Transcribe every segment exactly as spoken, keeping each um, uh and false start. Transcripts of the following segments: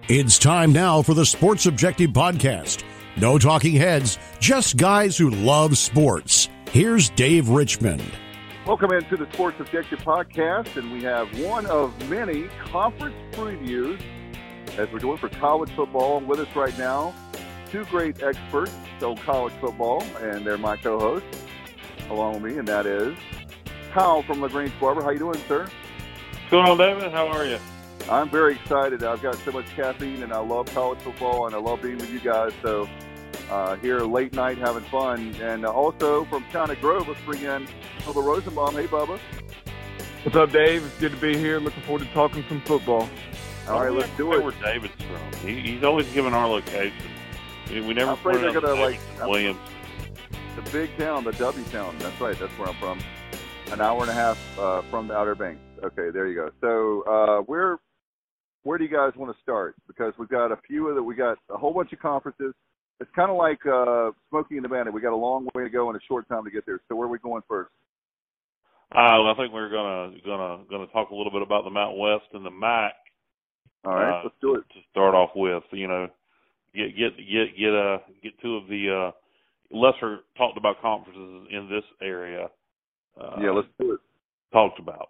It's time now for the Sports Objective Podcast. No talking heads, just guys who love sports. Here's Dave Richmond. Welcome into the Sports Objective Podcast, and we have one of many conference previews as we're doing for college football. With us right now, two great experts on college football, and they're my co-hosts along with me, and that is Kyle from LaGrange Barber. How you doing, sir? What's going on, David? How are you? I'm very excited. I've got so much caffeine, and I love college football, and I love being with you guys. So uh, here late night having fun. And uh, also from China Grove, let's bring in Bubba Rosenbaum. Hey, Bubba. What's up, Dave? It's good to be here. Looking forward to talking some football. All right, let's do it. Where David's from? He, he's always given our location. We, we never put it on like Williams. The big town, the W town. That's right. That's where I'm from. An hour and a half uh, from the Outer Banks. Okay, there you go. So uh, we're where do you guys want to start? Because we've got a few of the, we got a whole bunch of conferences. It's kind of like uh, Smokey and the Bandit. We got a long way to go and a short time to get there. So where are we going first? Uh, well, I think we're gonna gonna gonna talk a little bit about the Mountain West and the M A C. All right, uh, let's do it. To start off with, you know, get get get get uh get two of the uh, lesser talked about conferences in this area. Uh, yeah, let's do it. Talked about.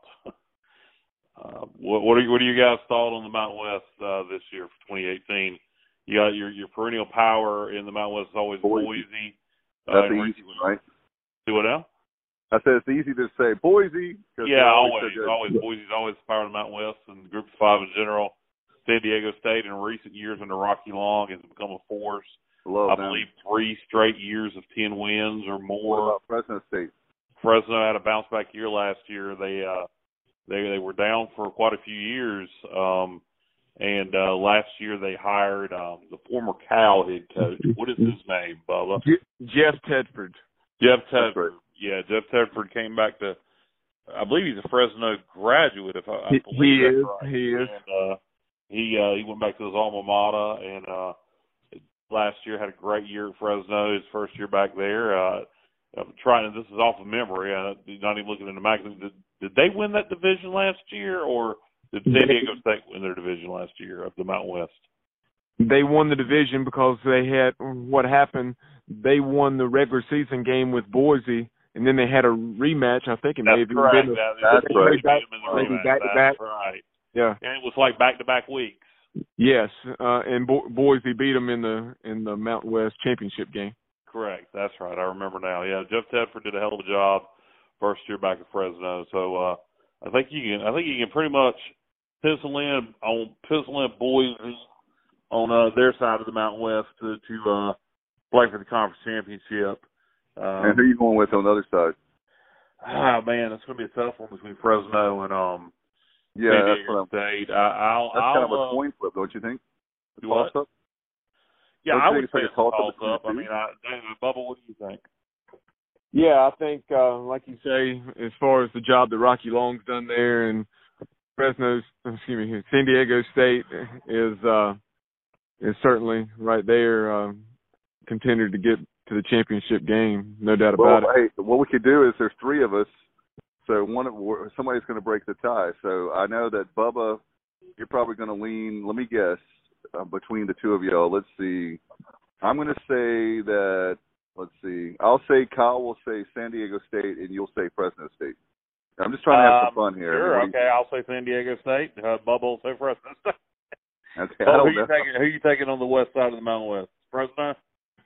Uh, what, what are you, what are you guys thought on the Mountain West uh, this year for twenty eighteen? You got your, your perennial power in the Mountain West is always Boise. Boise. That's uh, the easy one, right? See what now? I said it's easy to say Boise. Yeah, always, always, always. Boise's always the power of the Mountain West and Group of Five in general. San Diego State in recent years under Rocky Long has become a force. Love I them. believe three straight years of ten wins or more. What about Fresno State? Fresno had a bounce back year last year. They uh, they they were down for quite a few years, um, and uh, last year they hired um, the former Cal head coach. What is his name, Bubba? Jeff Tedford. Jeff Tedford. Yeah, Jeff Tedford came back to. I believe he's a Fresno graduate. If I, I he, believe he that's is, right. he is. And, uh, he uh, he went back to his alma mater, and uh, last year had a great year at Fresno. His first year back there. Uh, I'm trying. This is off of memory. I'm not even looking into magazine. Did, did they win that division last year, or did San Diego State win their division last year of the Mountain West? They won the division because they had what happened. They won the regular season game with Boise, and then they had a rematch. I think it may have been. Correct. Been a, that's that's right. Back, Maybe back to back. That's right. Yeah. And it was like back to back weeks. Yes, uh, and Bo- Boise beat them in the in the Mountain West championship game. Correct. That's right. I remember now. Yeah, Jeff Tedford did a hell of a job first year back at Fresno. So uh, I think you can. I think you can pretty much pencil in on pencil in Boise on uh, their side of the Mountain West to, to uh, play for the conference championship. Um, and who are you going with on the other side? Ah, man, it's going to be a tough one between Fresno and um. Yeah, San that's Diego what I'm. State. I, I'll, That's I'll, kind of a uh, coin flip, don't you think? Do what? Toss up? Yeah, Don't I you would think say it's it's like a a toss-up toss up. I between mean, I, David, Bubba, what do you think? Yeah, I think, uh, like you say, as far as the job that Rocky Long's done there, and Fresno's, excuse me, San Diego State is uh, is certainly right there, uh, contender to get to the championship game, no doubt Well, about it. hey, what we could do is there's three of us, so one of, somebody's going to break the tie. So I know that Bubba, you're probably going to lean. Let me guess uh, between the two of y'all. Let's see. I'm going to say that. Let's see. I'll say Kyle will say San Diego State, and you'll say Fresno State. I'm just trying to have some Um, fun here. Sure, I mean, okay. I'll say San Diego State. Uh, Bubba will say Fresno State. Okay, Bubba, I don't who, you know. taking, who you taking on the west side of the Mountain West? Fresno?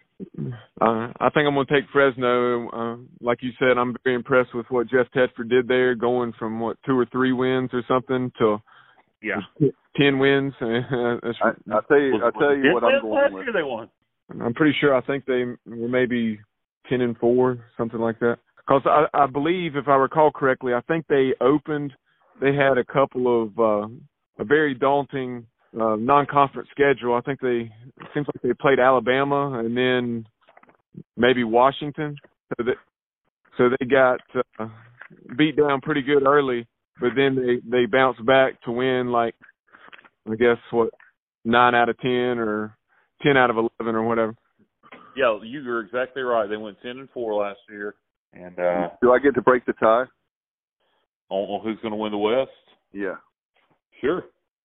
Uh, I think I'm going to take Fresno. Uh, like you said, I'm very impressed with what Jeff Tedford did there, going from, what, two or three wins or something to Yeah. ten wins. That's, I, I'll tell you. I'll tell you what I'm going last with. year they won. I'm pretty sure. I think they were maybe ten and four, something like that. Because I, I believe, if I recall correctly, I think they opened. They had a couple of uh, a very daunting uh, non-conference schedule. I think they it seems like they played Alabama and then maybe Washington. So that so they got uh, beat down pretty good early, but then they they bounced back to win like I guess what nine out of ten or ten out of eleven or whatever. Yeah, you're exactly right. They went ten and four last year, and uh, Do I get to break the tie? on, on who's going to win the West? Yeah. Sure.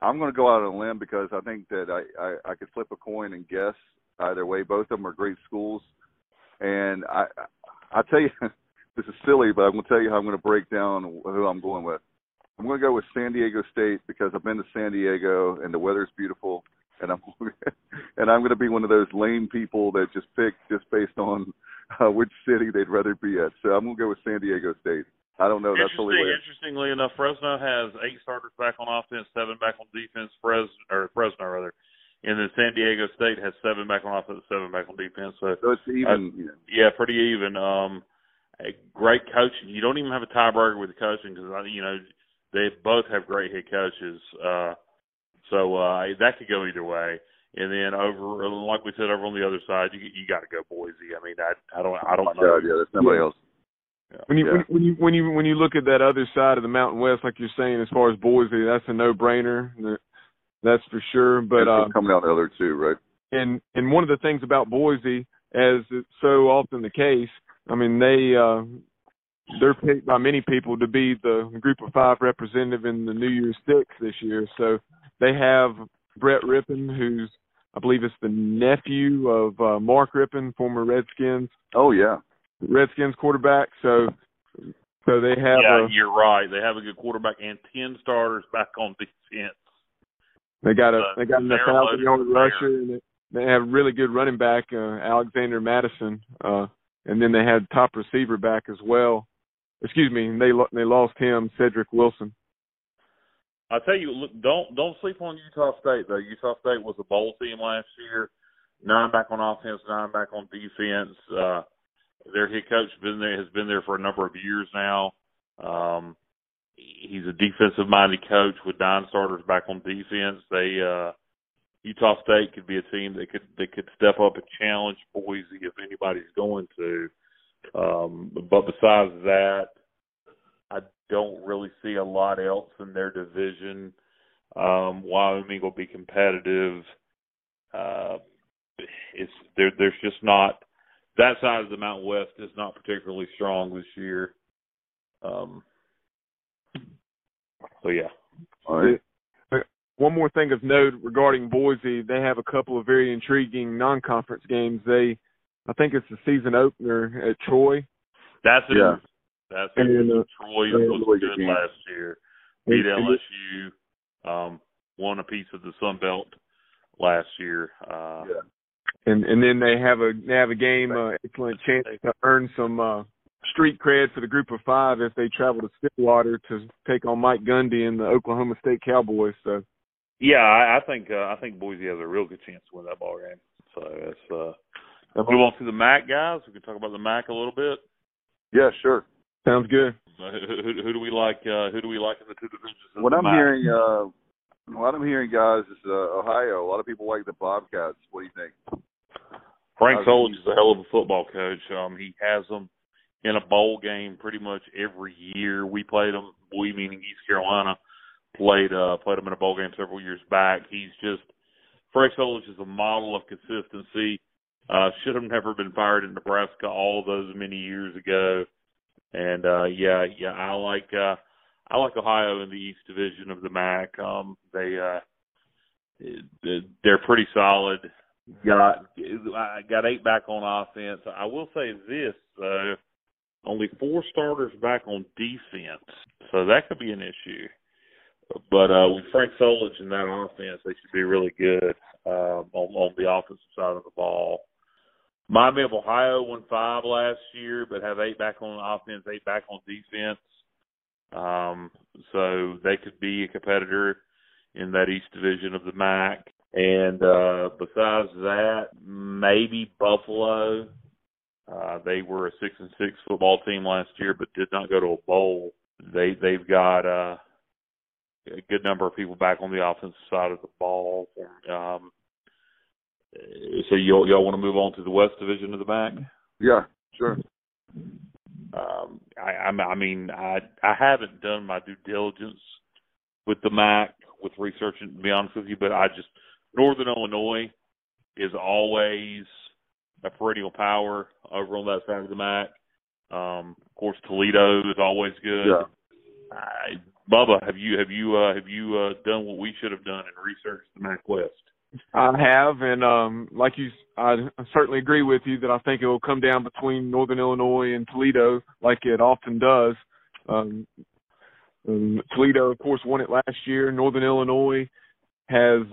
I'm going to go out on a limb because I think that I, I, I could flip a coin and guess either way. Both of them are great schools. And I I tell you, this is silly, but I'm going to tell you how I'm going to break down who I'm going with. I'm going to go with San Diego State because I've been to San Diego and the weather's beautiful. And I'm and I'm going to be one of those lame people that just pick just based on uh, which city they'd rather be at. So I'm going to go with San Diego State. I don't know. That's totally weird. Interestingly enough, Fresno has eight starters back on offense, seven back on defense. Fresno, or Fresno rather, and then San Diego State has seven back on offense, seven back on defense. So, so it's even. Uh, yeah. yeah, pretty even. Um, a great coaching. You don't even have a tiebreaker with the coaching because you know they both have great head coaches. Uh, so uh, that could go either way. And then over, like we said, over on the other side, you you got to go Boise. I mean, I I don't I don't oh know. God, yeah, there's nobody else. Yeah. When you, yeah. when you when you when you look at that other side of the Mountain West, like you're saying, as far as Boise, that's a no-brainer. That's for sure. But uh, coming out the other two, right? And and one of the things about Boise, as is so often the case, I mean they uh, they're picked by many people to be the Group of Five representative in the New Year's Six this year. So they have Brett Rippon, who's I believe it's the nephew of uh, Mark Rippon, former Redskins. Oh yeah. Redskins quarterback, so so they have. Yeah, a, you're right. They have a good quarterback and ten starters back on defense. They got a uh, they got a thousand yard rusher, and they, they have a really good running back, uh, Alexander Madison, uh, and then they had top receiver back as well. Excuse me, they they lost him, Cedric Wilson. I tell you, look, don't don't sleep on Utah State though. Utah State was a bowl team last year, nine back on offense, nine back on defense. Uh, Their head coach been there has been there for a number of years now. Um, he's a defensive-minded coach with nine starters back on defense. They uh, Utah State could be a team that could that could step up and challenge Boise if anybody's going to. Um, but besides that, I don't really see a lot else in their division. Um, Wyoming will be competitive. Uh, it's there. There's just not. That side of the Mountain West is not particularly strong this year. Um, so, yeah. All right. One more thing of note regarding Boise, they have a couple of very intriguing non-conference games. They, I think it's the season opener at Troy. That's it. Yeah. That's it. And, uh, Troy yeah, was really good good last year. Beat And- L S U, um, won a piece of the Sun Belt last year. Uh, Yeah. And and then they have a they have a game, uh, excellent chance to earn some uh, street cred for the Group of Five if they travel to Stillwater to take on Mike Gundy and the Oklahoma State Cowboys. So, yeah, I, I think uh, I think Boise has a real good chance to win that ball game. So that's uh, let's move on to the M A C, guys. We can talk about the M A C a little bit. Yeah, sure. sounds good. Uh, who, who, who do we like? Uh, who do we like in the two divisions? of What the I'm M A C? hearing, uh, what I'm hearing, guys, is uh, Ohio. A lot of people like the Bobcats. What do you think? Frank Solich is a hell of a football coach. Um, he has them in a bowl game pretty much every year. We played them, we meaning East Carolina, played uh, played them in a bowl game several years back. He's just Frank Solich is a model of consistency. Uh, should have never been fired in Nebraska all those many years ago. And uh, yeah, yeah, I like uh, I like Ohio in the East Division of the M A C. Um, they uh, they're pretty solid. Got I got eight back on offense. I will say this, though, only four starters back on defense, so that could be an issue. But uh, with Frank Solich in that offense, they should be really good uh, on, on the offensive side of the ball. Miami of Ohio won five last year, but have eight back on offense, eight back on defense. Um, so they could be a competitor in that East Division of the M A C. And uh, besides that, maybe Buffalo. Uh, they were a six and six football team last year, but did not go to a bowl. They they've got uh, a good number of people back on the offensive side of the ball. Um, so y'all y'all want to move on to the West Division of the M A C? Yeah, sure. Um, I, I I mean I I haven't done my due diligence with the M A C with researching, to be honest with you, but I just Northern Illinois is always a perennial power over on that side of the M A C. Um, of course, Toledo is always good. Yeah. I, Bubba, have you have you uh, have you uh, done what we should have done and researched the MAC West? I have, and um, like you, I certainly agree with you that I think it will come down between Northern Illinois and Toledo, like it often does. Um, um, Toledo, of course, won it last year. Northern Illinois has,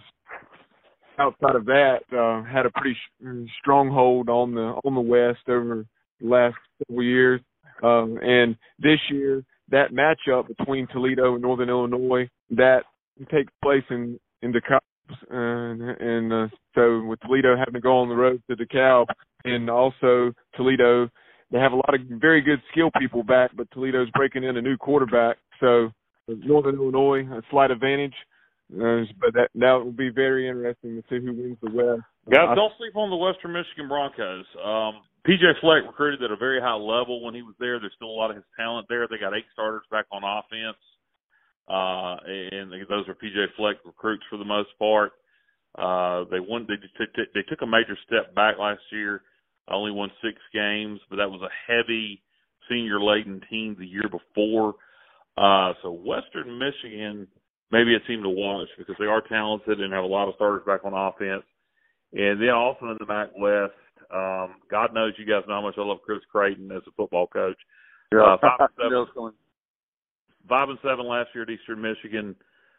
outside of that, uh, had a pretty sh- strong hold on the on the West over the last several years, um, and this year that matchup between Toledo and Northern Illinois that takes place in in DeKalb. And, and uh, so with Toledo having to go on the road to DeKalb, and also Toledo, they have a lot of very good skill people back, but Toledo's breaking in a new quarterback. So Northern Illinois, a slight advantage, uh, but that that will be very interesting to see who wins the West. Guys, uh, don't sleep on the Western Michigan Broncos. Um, P J Fleck recruited at a very high level when he was there. There's still a lot of his talent there. They got eight starters back on offense. Uh, and those are P J Fleck recruits for the most part. Uh, they won. They just t- t- they took a major step back last year. Only won six games, but that was a heavy senior-laden team the year before. Uh, so Western Michigan, maybe a team to watch because they are talented and have a lot of starters back on offense. And then also in the MAC West, um, God knows you guys know how much I love Chris Creighton as a football coach. Yeah. Uh, five and seven. Five and seven last year at Eastern Michigan.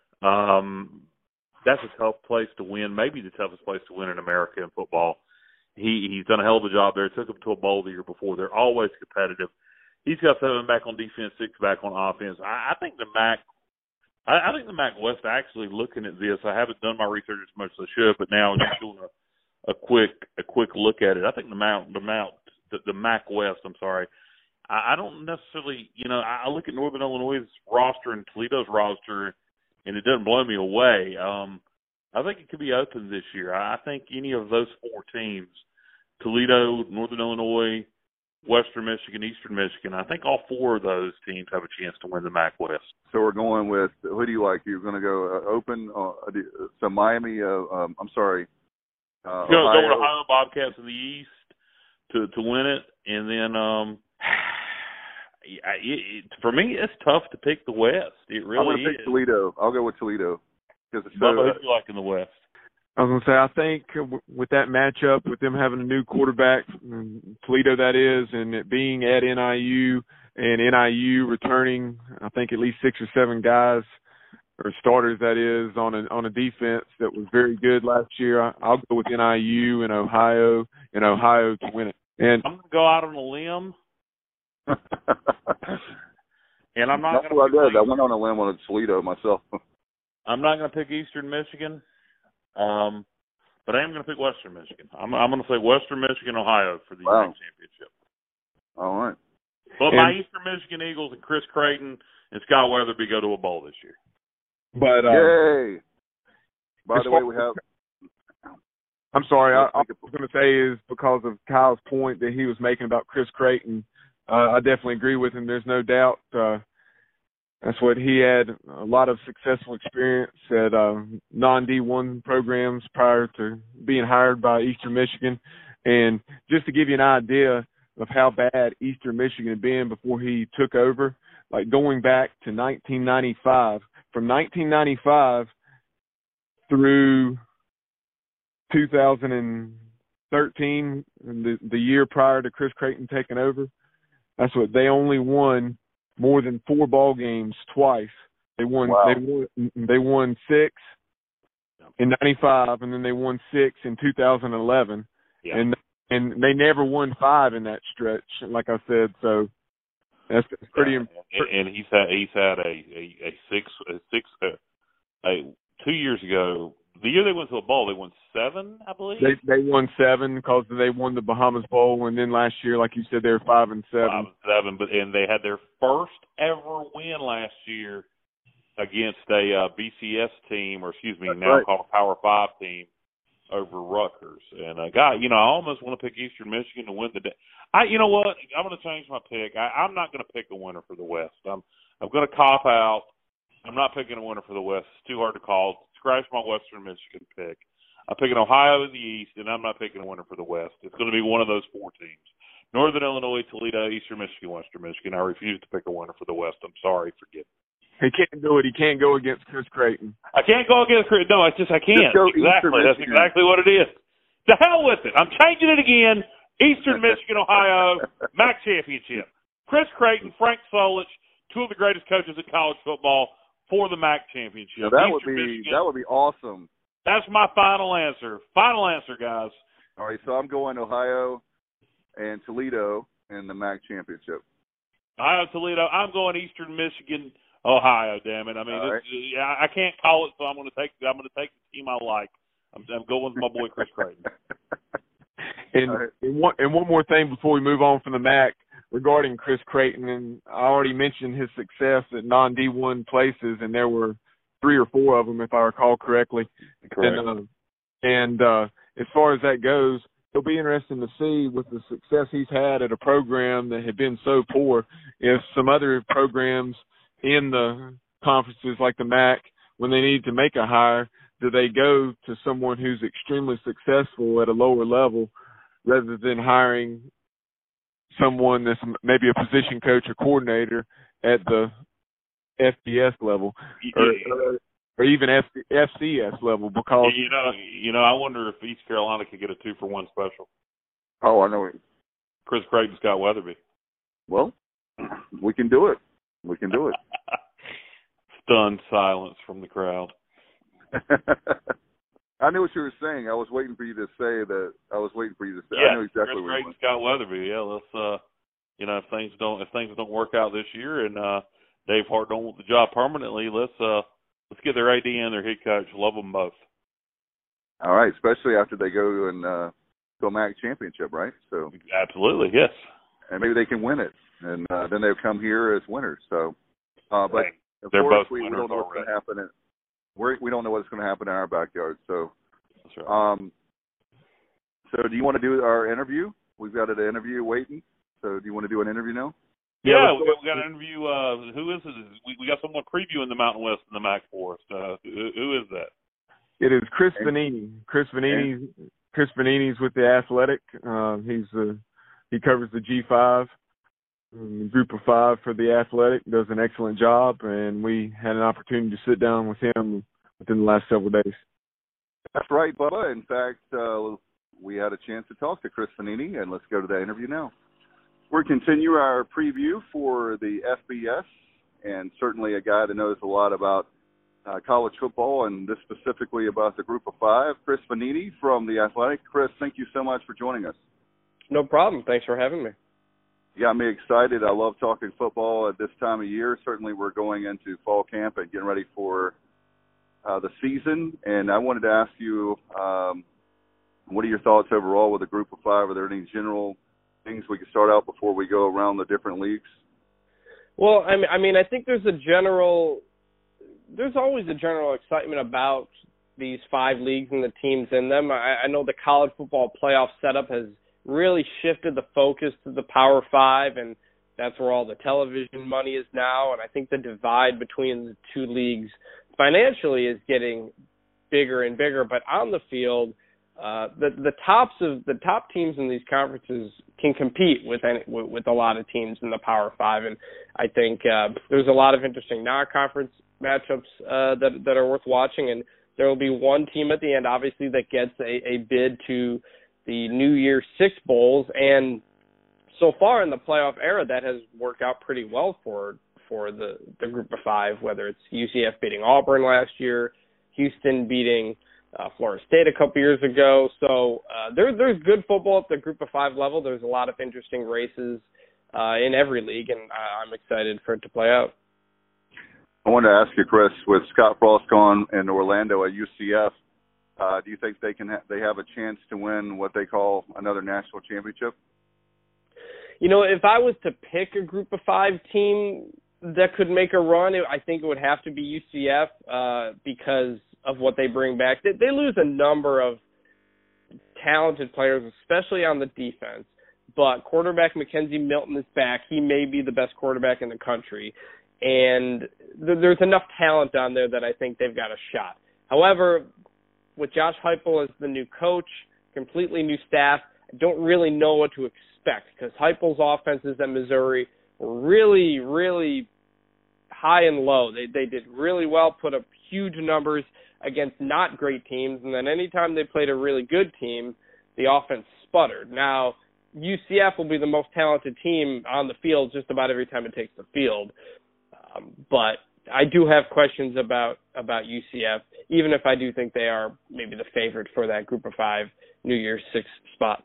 Um, that's a tough place to win, maybe the toughest place to win in America in football. He he's done a hell of a job there. Took them to a bowl the year before. They're always competitive. He's got seven back on defense, six back on offense. I, I think the MAC, I, I think the MAC West. Actually, looking at this, I haven't done my research as much as I should, but now just doing a, a quick a quick look at it. I think the Mount the Mount the, the MAC West. I'm sorry. I don't necessarily, you know, I look at Northern Illinois' roster and Toledo's roster, and it doesn't blow me away. Um, I think it could be open this year. I think any of those four teams, Toledo, Northern Illinois, Western Michigan, Eastern Michigan, I think all four of those teams have a chance to win the MAC West. So we're going with, who do you like? You're going to go uh, open, uh, so Miami, uh, um, I'm sorry. Uh, Go, Ohio. go with Ohio Bobcats in the East to, to win it, and then um, – It, it, for me, it's tough to pick the West. It really I'm going to is. pick Toledo. I'll go with Toledo. Because it's so, Bubba, who do you like in the West? I was going to say, I think with that matchup, with them having a new quarterback, Toledo that is, and it being at N I U, and N I U returning, I think at least six or seven guys, or starters that is, on a on a defense that was very good last year. I, I'll go with N I U and Ohio, and Ohio to win it. And I'm going to go out on a limb. And I'm not That's going to. what I did. I went on a limb on Toledo myself. I'm not going to pick Eastern Michigan, um, but I am going to pick Western Michigan. I'm, I'm going to say Western Michigan, Ohio for the Wow. U S championship. All right. But and, my Eastern Michigan Eagles and Chris Creighton and Scott Weatherby go to a bowl this year. But uh, Yay! By the way, we have. I'm sorry. I, I was going to say is because of Kyle's point that he was making about Chris Creighton. Uh, I definitely agree with him. There's no doubt. Uh, that's what he had a lot of successful experience at uh, non D one programs prior to being hired by Eastern Michigan. And just to give you an idea of how bad Eastern Michigan had been before he took over, like going back to nineteen ninety-five, from nineteen ninety-five through two thousand thirteen, the, the year prior to Chris Creighton taking over, that's what they only won more than four ball games twice. They won. Wow. They won. They won six in ninety-five, and then they won six in two thousand eleven, Yeah. and and they never won five in that stretch. Like I said, so that's pretty. Yeah. And, and he's had he's had a a, a six a six a, a two years ago. The year they went to a bowl, they won seven, I believe. They they won seven because they won the Bahamas Bowl, and then last year, like you said, they were five and seven. Five and seven, but and they had their first ever win last year against a uh, B C S team, or excuse me, That's now right. called a Power Five team over Rutgers. And uh, God, you know, I almost want to pick Eastern Michigan to win the day. I, you know what? I'm going to change my pick. I, I'm not going to pick a winner for the West. I'm I'm going to cop out. I'm not picking a winner for the West. It's too hard to call. Scratch my Western Michigan pick. I'm picking Ohio in the East, and I'm not picking a winner for the West. It's going to be one of those four teams. Northern Illinois, Toledo, Eastern Michigan, Western Michigan. I refuse to pick a winner for the West. I'm sorry. Forget it. He can't do it. He can't go against Chris Creighton. I can't go against Chris. No, it's just I can't. Exactly. That's exactly what it is. To hell with it. I'm changing it again. Eastern Michigan, Ohio, M A C championship. Chris Creighton, Frank Solich, two of the greatest coaches in college football for the M A C championship. Now that Eastern would be Michigan, that would be awesome. That's my final answer. Final answer, guys. All right, so I'm going Ohio and Toledo in the M A C championship. Ohio, Toledo. I'm going Eastern Michigan, Ohio. Damn it! I mean, right. it's, I can't call it, so I'm going to take. I'm going to take the team I like. I'm, I'm going with my boy Chris Creighton. And, right. and, one, and one more thing before we move on from the M A C regarding Chris Creighton, and I already mentioned his success at non D one places, and there were three or four of them, if I recall correctly. Correct. And, uh, and uh, as far as that goes, it'll be interesting to see with the success he's had at a program that had been so poor, if some other programs in the conferences like the M A C, when they need to make a hire, do they go to someone who's extremely successful at a lower level rather than hiring someone that's maybe a position coach or coordinator at the F B S level or, or, or even F C S level? Because you know, you know, I wonder if East Carolina could get a two for one special. Oh, I know it. Chris Creighton, Scott Weatherby. Well, we can do it. We can do it. Stunned silence from the crowd. I knew what you were saying. I was waiting for you to say that. I was waiting for you to say. Yeah, I know exactly Chris what Creighton, Scott Weatherby. Yeah, let's. Uh, you know, if things don't if things don't work out this year, and uh, Dave Hart don't want the job permanently, let's uh, let's get their A D and their head coach. Love them both. All right, especially after they go and uh, go M A C championship, right? So absolutely, yes. And maybe they can win it, and uh, then they'll come here as winners. So, uh, but right. of They're course, both we, we winners don't know what's already. going to happen. In, we're, we don't know what's going to happen in our backyard. So, that's right. Um, so do you want to do our interview? We've got an interview waiting. So, do you want to do an interview now? Yeah, we, we got an interview. Uh, who is it? We, we got someone previewing the Mountain West in the M A C for us. Uh, who, who is that? It is Chris Vanini. Chris Vanini. Chris Vanini's with the Athletic. Uh, he's uh, he covers the G five, um, group of five for the Athletic. Does an excellent job, and we had an opportunity to sit down with him within the last several days. That's right, Bubba. In fact, uh, we had a chance to talk to Chris Vanini, and let's go to that interview now. We're continue our preview for the F B S, and certainly a guy that knows a lot about uh, college football, and this specifically about the Group of Five, Chris Vanini from the Athletic. Chris, thank you so much for joining us. No problem. Thanks for having me. Yeah, I'm excited. I love talking football at this time of year. Certainly we're going into fall camp and getting ready for uh, the season, and I wanted to ask you, um, what are your thoughts overall with the Group of Five? Are there any general things we can start out before we go around the different leagues? Well, I mean, I mean, I think there's a general, there's always a general excitement about these five leagues and the teams in them. I, I know the college football playoff setup has really shifted the focus to the Power Five, and that's where all the television money is now. And I think the divide between the two leagues financially is getting bigger and bigger. But on the field, Uh, the the tops of the top teams in these conferences can compete with any, with, with a lot of teams in the Power Five, and I think uh, there's a lot of interesting non-conference matchups uh, that that are worth watching. And there will be one team at the end, obviously, that gets a, a bid to the New Year Six Bowls, and so far in the playoff era, that has worked out pretty well for for the the Group of Five. Whether it's U C F beating Auburn last year, Houston beating Uh, Florida State a couple years ago. So uh, there, there's good football at the Group of Five level. There's a lot of interesting races uh, in every league, and I'm excited for it to play out. I wanted to ask you, Chris, with Scott Frost gone in Orlando at U C F, uh, do you think they can ha- they have a chance to win what they call another national championship? You know, if I was to pick a Group of Five team that could make a run, it, I think it would have to be U C F uh, because of what they bring back. They, they lose a number of talented players, especially on the defense, but quarterback Mackenzie Milton is back. He may be the best quarterback in the country, and th- there's enough talent on there that I think they've got a shot. However, with Josh Heupel as the new coach, completely new staff, I don't really know what to expect because Heupel's offenses at Missouri were really, really high and low. They they did really well, put up huge numbers against not great teams, and then anytime they played a really good team, the offense sputtered. Now, U C F will be the most talented team on the field just about every time it takes the field. Um, but I do have questions about, about U C F, even if I do think they are maybe the favorite for that Group of Five New Year's Six spot.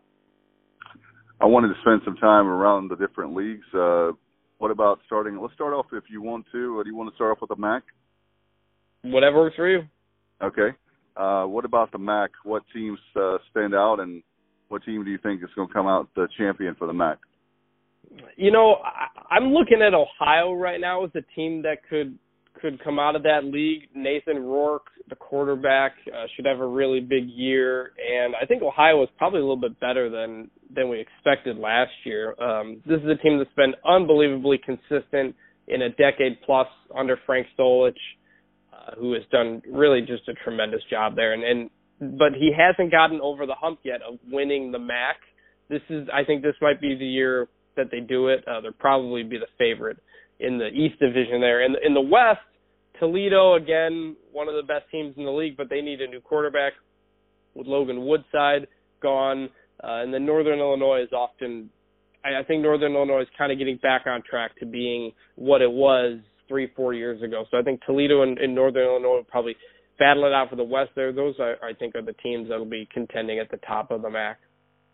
I wanted to spend some time around the different leagues. Uh, what about starting? Let's start off if you want to. Or do you want to start off with the M A C? Whatever works for you. Okay. Uh, what about the M A C? What teams uh, stand out, and what team do you think is going to come out the champion for the M A C? You know, I, I'm looking at Ohio right now as a team that could could come out of that league. Nathan Rourke, the quarterback, uh, should have a really big year, and I think Ohio is probably a little bit better than than we expected last year. Um, this is a team that's been unbelievably consistent in a decade plus under Frank Solich, uh, who has done really just a tremendous job there. And, and but he hasn't gotten over the hump yet of winning the M A C. This is, I think, this might be the year that they do it. Uh, they'll probably be the favorite in the East Division there. In, in the West, Toledo, again, one of the best teams in the league, but they need a new quarterback with Logan Woodside gone. Uh, and then Northern Illinois is often, I, I think Northern Illinois is kind of getting back on track to being what it was three, four years ago. So I think Toledo and, and Northern Illinois will probably battle it out for the West there. Those, are, I think, are the teams that will be contending at the top of the M A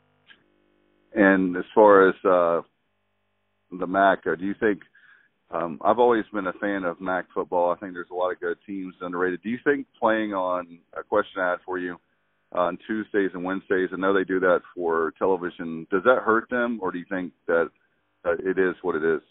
C. And as far as uh, the M A C, do you think, um, I've always been a fan of M A C football. I think there's a lot of good teams underrated. Do you think playing on, a question I had for you, on Tuesdays and Wednesdays, I know they do that for television, does that hurt them, or do you think that, that it is what it is?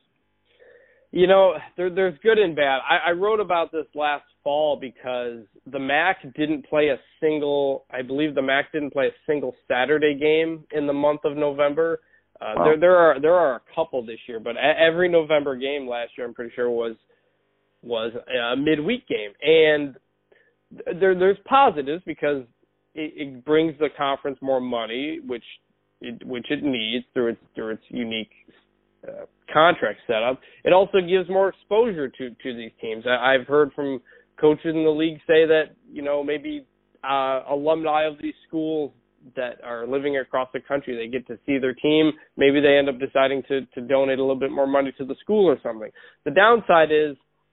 You know, there, there's good and bad. I, I wrote about this last fall because the M A C didn't play a single, I believe the M A C didn't play a single Saturday game in the month of November. Uh, wow. There there are there are a couple this year, but every November game last year, I'm pretty sure, was was a midweek game. And there there's positives because it, it brings the conference more money, which it, which it needs through its through its unique uh, contract setup. It also gives more exposure to to these teams. I, I've heard from coaches in the league say that, you know, maybe uh, alumni of these schools that are living across the country, they get to see their team. Maybe they end up deciding to, to donate a little bit more money to the school or something. The downside is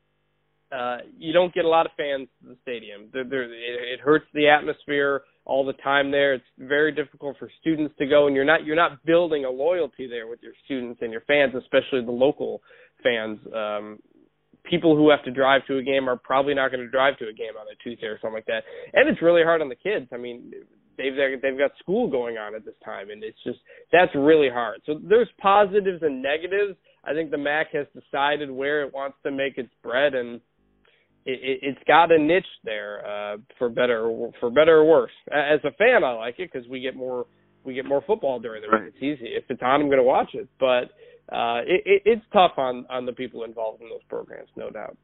uh, you don't get a lot of fans to the stadium. They're, they're, it, it hurts the atmosphere all the time there. It's very difficult for students to go, and you're not you're not building a loyalty there with your students and your fans, especially the local fans. Um, people who have to drive to a game are probably not going to drive to a game on a Tuesday or something like that. And it's really hard on the kids. I mean, they've they've got school going on at this time, and it's just, that's really hard. So there's positives and negatives. I think the M A C has decided where it wants to make its bread, and it, it, it's got a niche there, uh, for better for better or worse. As a fan, I like it because we get more we get more football during the week. It's easy. If it's on, I'm going to watch it. But uh, it, it, it's tough on, on the people involved in those programs, no doubt.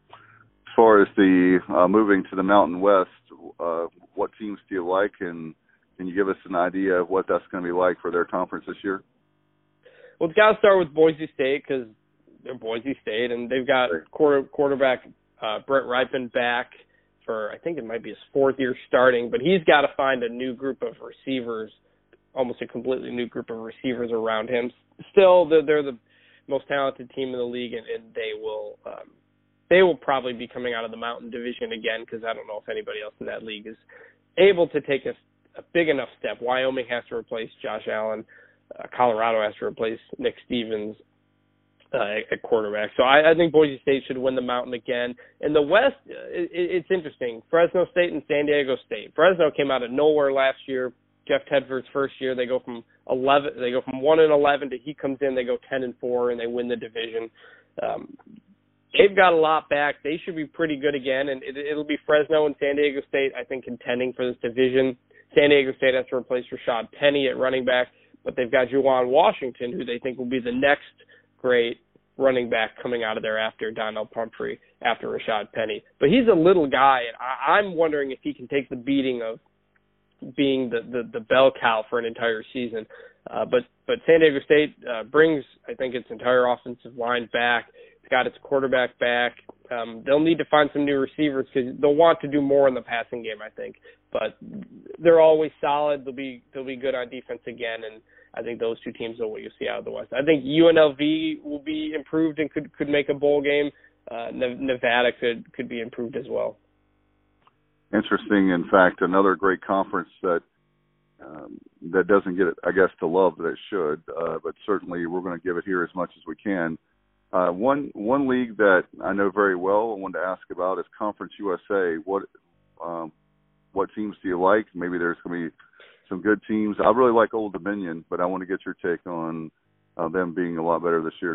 As far as the uh, moving to the Mountain West, uh, what teams do you like, and can you give us an idea of what that's going to be like for their conference this year? Well, it's got to start with Boise State because they're Boise State, and they've got quarter, quarterback uh, Brett Ripon back for, I think it might be his fourth year starting, but he's got to find a new group of receivers, almost a completely new group of receivers around him. Still, they're, they're the most talented team in the league, and, and they will um, they will probably be coming out of the Mountain Division again because I don't know if anybody else in that league is able to take a, a big enough step. Wyoming has to replace Josh Allen. Uh, Colorado has to replace Nick Stevens uh, at quarterback. So I, I think Boise State should win the Mountain again. In the West, it, it's interesting. Fresno State and San Diego State. Fresno came out of nowhere last year. Jeff Tedford's first year, they go from eleven, they go from one and eleven to he comes in, they go ten and four, and they win the division. Um, they've got a lot back. They should be pretty good again, and it, it'll be Fresno and San Diego State, I think, contending for this division. San Diego State has to replace Rashad Penny at running back, but they've got Juwan Washington, who they think will be the next great running back coming out of there after Donnell Pumphrey, after Rashad Penny. But he's a little guy, and I, I'm wondering if he can take the beating of being the, the, the bell cow for an entire season. Uh, but, but San Diego State uh, brings, I think, its entire offensive line back. got its quarterback back. Um, they'll need to find some new receivers because they'll want to do more in the passing game, I think. But they're always solid. They'll be they'll be good on defense again, and I think those two teams are what you'll see out of the West. I think U N L V will be improved and could could make a bowl game. Uh, Nevada could could be improved as well. Interesting. In fact, another great conference that um, that doesn't get, I guess, the love that it should, uh, but certainly we're going to give it here as much as we can. Uh, one one league that I know very well, I wanted to ask about is Conference U S A. What um, what teams do you like? Maybe there's going to be some good teams. I really like Old Dominion, but I want to get your take on uh, them being a lot better this year.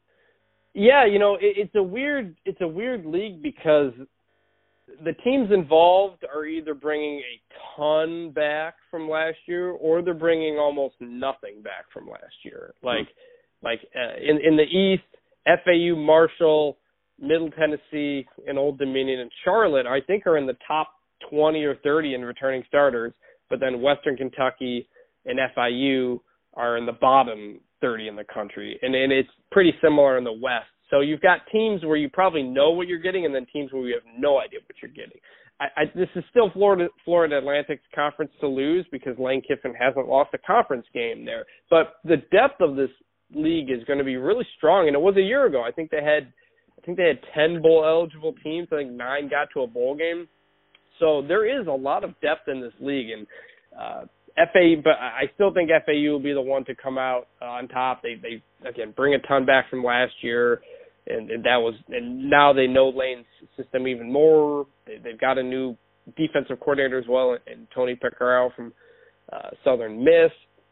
Yeah, you know, it, it's a weird it's a weird league because the teams involved are either bringing a ton back from last year or they're bringing almost nothing back from last year. Like mm-hmm. like uh, in in the East, F A U, Marshall, Middle Tennessee, and Old Dominion and Charlotte, I think, are in the top twenty or thirty in returning starters, but then Western Kentucky and F I U are in the bottom thirty in the country, and, and it's pretty similar in the West. So you've got teams where you probably know what you're getting, and then teams where you have no idea what you're getting. I, I, this is still Florida Florida Atlantic's conference to lose because Lane Kiffin hasn't lost a conference game there. But the depth of this league is going to be really strong, and it was a year ago. I think they had, I think they had ten bowl eligible teams. I think nine got to a bowl game. So there is a lot of depth in this league, and uh, F A U. But I still think F A U will be the one to come out uh, on top. They they again bring a ton back from last year, and, and that was and now they know Lane's system even more. They, they've got a new defensive coordinator as well, and Tony Pecoraro from uh, Southern Miss.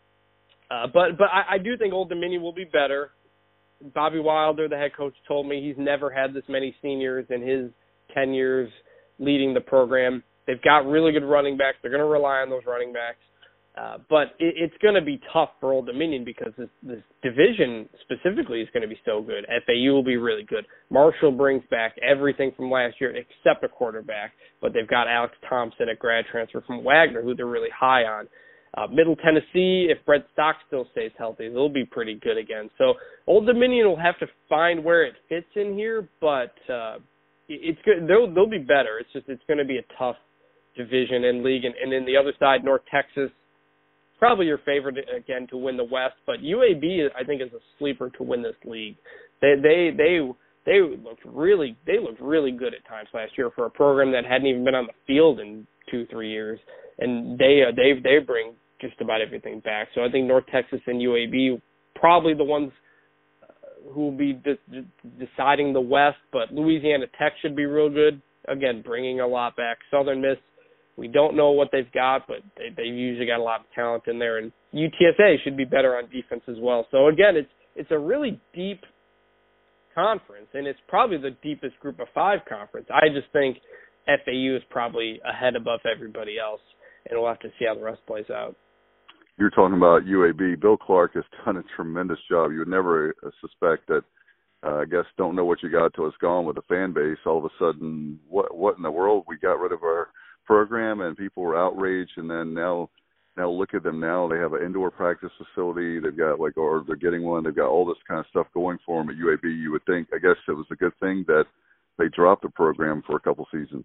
Uh, but but I, I do think Old Dominion will be better. Bobby Wilder, the head coach, told me he's never had this many seniors in his ten years leading the program. They've got really good running backs. They're going to rely on those running backs. Uh, but it, it's going to be tough for Old Dominion because this, this division specifically is going to be so good. F A U will be really good. Marshall brings back everything from last year except a quarterback, but they've got Alex Thompson, a grad transfer from Wagner, who they're really high on. Uh, Middle Tennessee, if Brett Stockstill stays healthy, they'll be pretty good again. So Old Dominion will have to find where it fits in here, but uh, it's good. They'll, they'll be better. It's just it's going to be a tough division and league. And, and then the other side, North Texas, probably your favorite again to win the West, but U A B I think is a sleeper to win this league. They they they they looked really they looked really good at times last year for a program that hadn't even been on the field in two three years, and they uh, they they bring just about everything back. So I think North Texas and U A B probably the ones who will be de- de- deciding the West, but Louisiana Tech should be real good. Again, bringing a lot back. Southern Miss, we don't know what they've got, but they, they've usually got a lot of talent in there. And U T S A should be better on defense as well. So, again, it's it's a really deep conference, and it's probably the deepest group of five conference. I just think F A U is probably ahead above everybody else, and we'll have to see how the rest plays out. You're talking about U A B. Bill Clark has done a tremendous job. You would never uh, suspect that, uh, I guess, don't know what you got till it's gone with the fan base. All of a sudden, what what in the world? We got rid of our program, and people were outraged, and then now now look at them now. They have an indoor practice facility. They've got, like, or they're getting one. They've got all this kind of stuff going for them at U A B. You would think, I guess it was a good thing that they dropped the program for a couple seasons.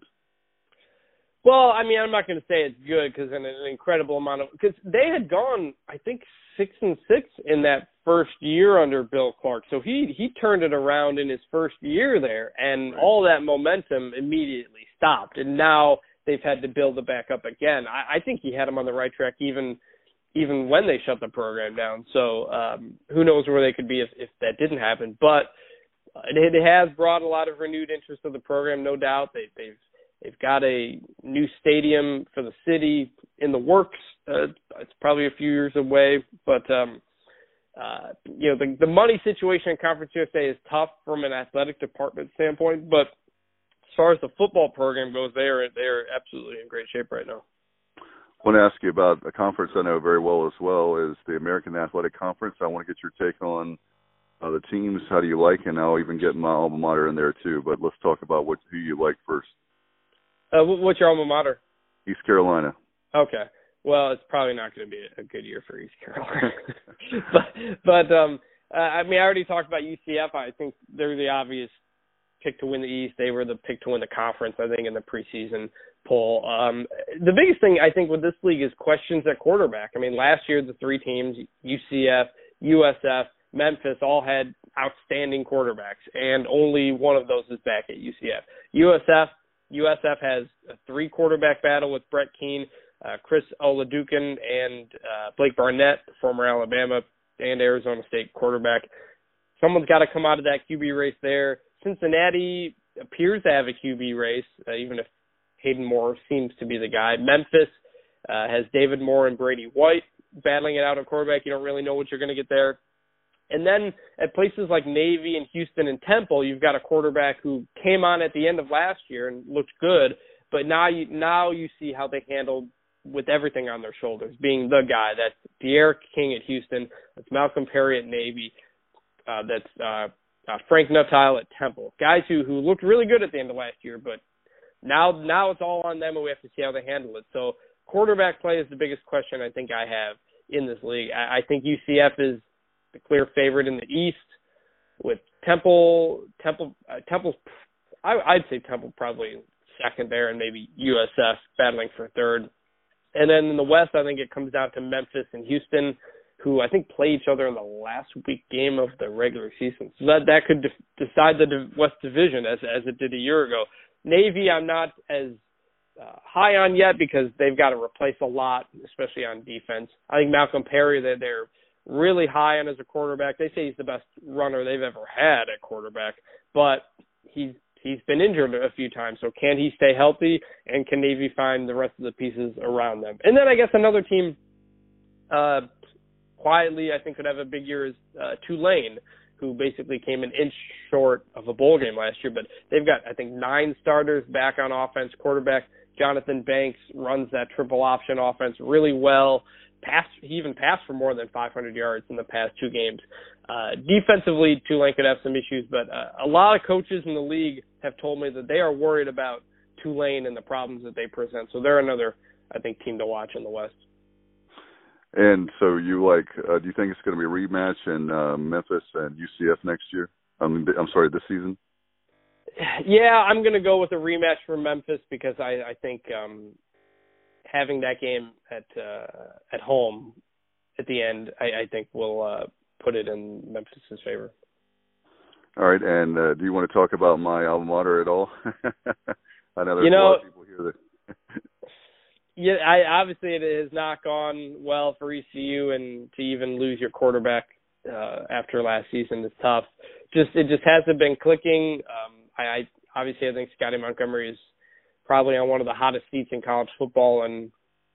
Well, I mean, I'm not going to say it's good because an, an incredible amount of – because they had gone, I think, six and six in that first year under Bill Clark. So he he turned it around in his first year there, and right. all that momentum immediately stopped. And now they've had to build it back up again. I, I think he had them on the right track even even when they shut the program down. So um, who knows where they could be if, if that didn't happen. But it, it has brought a lot of renewed interest to the program, no doubt. They, they've They've got a new stadium for the city in the works. Uh, it's probably a few years away, but um, uh, you know the, the money situation in Conference U S A is tough from an athletic department standpoint. But as far as the football program goes, they are they are absolutely in great shape right now. I want to ask you about a conference I know very well as well is the American Athletic Conference. I want to get your take on uh, the teams. How do you like, and I'll even get my alma mater in there too. But let's talk about what who you like first. Uh, what's your alma mater? East Carolina. Okay. Well, it's probably not going to be a good year for East Carolina. but but um, Uh, I mean, I already talked about U C F. I think they're the obvious pick to win the East. They were the pick to win the conference, I think, in the preseason poll. Um, the biggest thing, I think, with this league is questions at quarterback. I mean, last year the three teams, U C F, U S F, Memphis, all had outstanding quarterbacks, and only one of those is back at U C F. U S F, U S F has a three-quarterback battle with Brett Keane, uh, Chris Oladukin, and uh, Blake Barnett, former Alabama and Arizona State quarterback. Someone's got to come out of that Q B race there. Cincinnati appears to have a Q B race, uh, even if Hayden Moore seems to be the guy. Memphis uh, has David Moore and Brady White battling it out at quarterback. You don't really know what you're going to get there. And then at places like Navy and Houston and Temple, you've got a quarterback who came on at the end of last year and looked good, but now you now you see how they handled with everything on their shoulders, being the guy. That's De'Aaron King at Houston. That's Malcolm Perry at Navy. Uh, that's uh, uh, Frank Nuttile at Temple. Guys who, who looked really good at the end of last year, but now now it's all on them, and we have to see how they handle it. So quarterback play is the biggest question I think I have in this league. I, I think U C F is the clear favorite in the East, with Temple. Temple, uh, Temple's, I, I'd say Temple probably second there, and maybe U S F battling for third. And then in the West, I think it comes down to Memphis and Houston, who I think play each other in the last week game of the regular season. So that that could de- decide the West Division as as it did a year ago. Navy, I'm not as uh, high on yet because they've got to replace a lot, especially on defense. I think Malcolm Perry, they're, they're really high on as a quarterback. They say he's the best runner they've ever had at quarterback, but he's he's been injured a few times. So can he stay healthy, and can Navy find the rest of the pieces around them? And then I guess another team uh, quietly I think could have a big year is uh, Tulane, who basically came an inch short of a bowl game last year, but they've got, I think, nine starters back on offense. Quarterback Jonathan Banks runs that triple option offense really well. Passed, he even passed for more than five hundred yards in the past two games. Uh, defensively, Tulane could have some issues, but uh, a lot of coaches in the league have told me that they are worried about Tulane and the problems that they present. So they're another, I think, team to watch in the West. And so you like, uh, do you think it's going to be a rematch in uh, Memphis and U C F next year? I mean, I'm sorry, this season? Yeah, I'm going to go with a rematch for Memphis because I, I think um, having that game at uh, at home at the end, I, I think will uh, put it in Memphis's favor. All right, and uh, do you want to talk about my alma mater at all? I know there's you know, a lot of people here that. Yeah, I, obviously it has not gone well for E C U, and to even lose your quarterback uh, after last season is tough. Just it just hasn't been clicking. Um, I, I obviously I think Scotty Montgomery is probably on one of the hottest seats in college football, and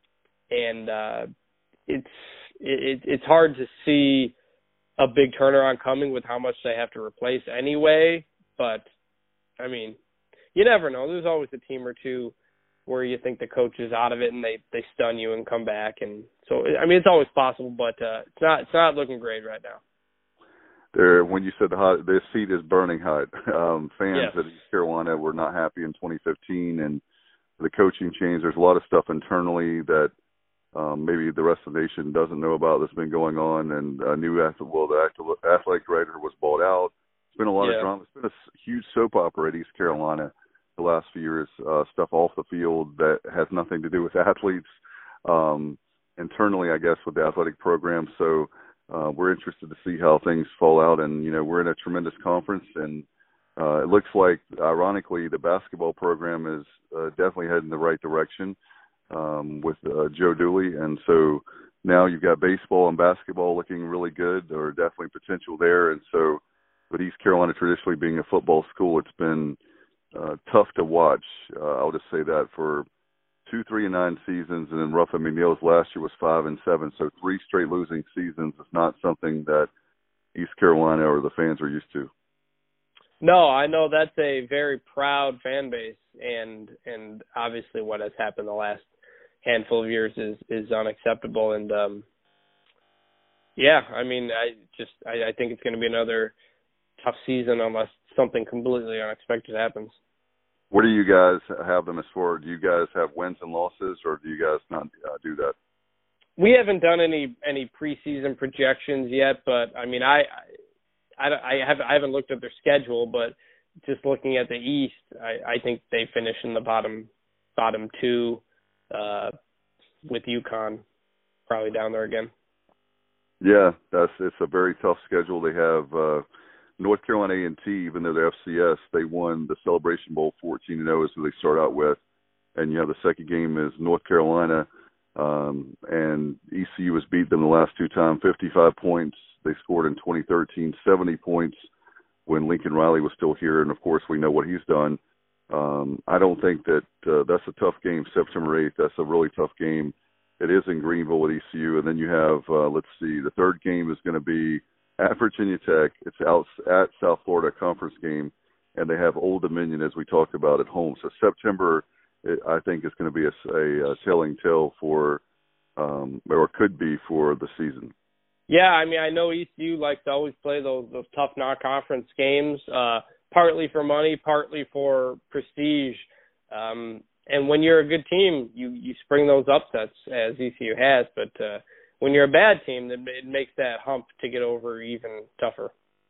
and uh, it's it, it's hard to see a big turnaround coming with how much they have to replace anyway. But I mean, you never know. There's always a team or two where you think the coach is out of it and they, they stun you and come back, and so I mean it's always possible, but uh, it's not it's not looking great right now. There, when you said the hot, the seat is burning hot. Um, fans yes. at East Carolina were not happy in twenty fifteen, and the coaching change. There's a lot of stuff internally that um, maybe the rest of the nation doesn't know about that's been going on. And a new athlete, well, the athletic director was bought out. It's been a lot yeah. of drama. It's been a huge soap opera at East Carolina the last few years, uh, stuff off the field that has nothing to do with athletes, um, internally, I guess, with the athletic program. So uh, we're interested to see how things fall out. And, you know, we're in a tremendous conference, and uh, it looks like, ironically, the basketball program is uh, definitely heading in the right direction um, with uh, Joe Dooley. And so now you've got baseball and basketball looking really good, or definitely potential there. And so with East Carolina traditionally being a football school, it's been Uh, tough to watch. Uh, I'll just say that for two, three, and nine seasons, and then Ruffin McNeil's last year was five and seven. So three straight losing seasons is not something that East Carolina or the fans are used to. No, I know that's a very proud fan base, and and obviously what has happened the last handful of years is is unacceptable. And um, yeah, I mean, I just I, I think it's going to be another tough season unless something completely unexpected happens. Where do you guys have them as far? Do you guys have wins and losses, or do you guys not uh, do that? We haven't done any any preseason projections yet, but I mean, I I, I haven't I haven't looked at their schedule, but just looking at the East, I, I think they finish in the bottom bottom two uh, with UConn probably down there again. Yeah, that's it's a very tough schedule. They have uh, North Carolina A and T, even though they're F C S, they won the Celebration Bowl fourteen and oh is who they start out with. And, you know, the second game is North Carolina, um, and E C U has beat them the last two times, fifty-five points. They scored in twenty thirteen, seventy points when Lincoln Riley was still here. And, of course, we know what he's done. Um, I don't think that uh, that's a tough game, September eighth. That's a really tough game. It is in Greenville with E C U. And then you have, uh, let's see, the third game is going to be at Virginia Tech. It's out at South Florida, conference game. And they have Old Dominion, as we talked about, at home. So September, it, I think, is going to be a, a, a telling tale for, um, or could be for the season. Yeah, I mean, I know E C U likes to always play those those tough non-conference games, uh, partly for money, partly for prestige. Um, and when you're a good team, you, you spring those upsets, as E C U has. But uh, when you're a bad team, then it makes that hump to get over even tougher.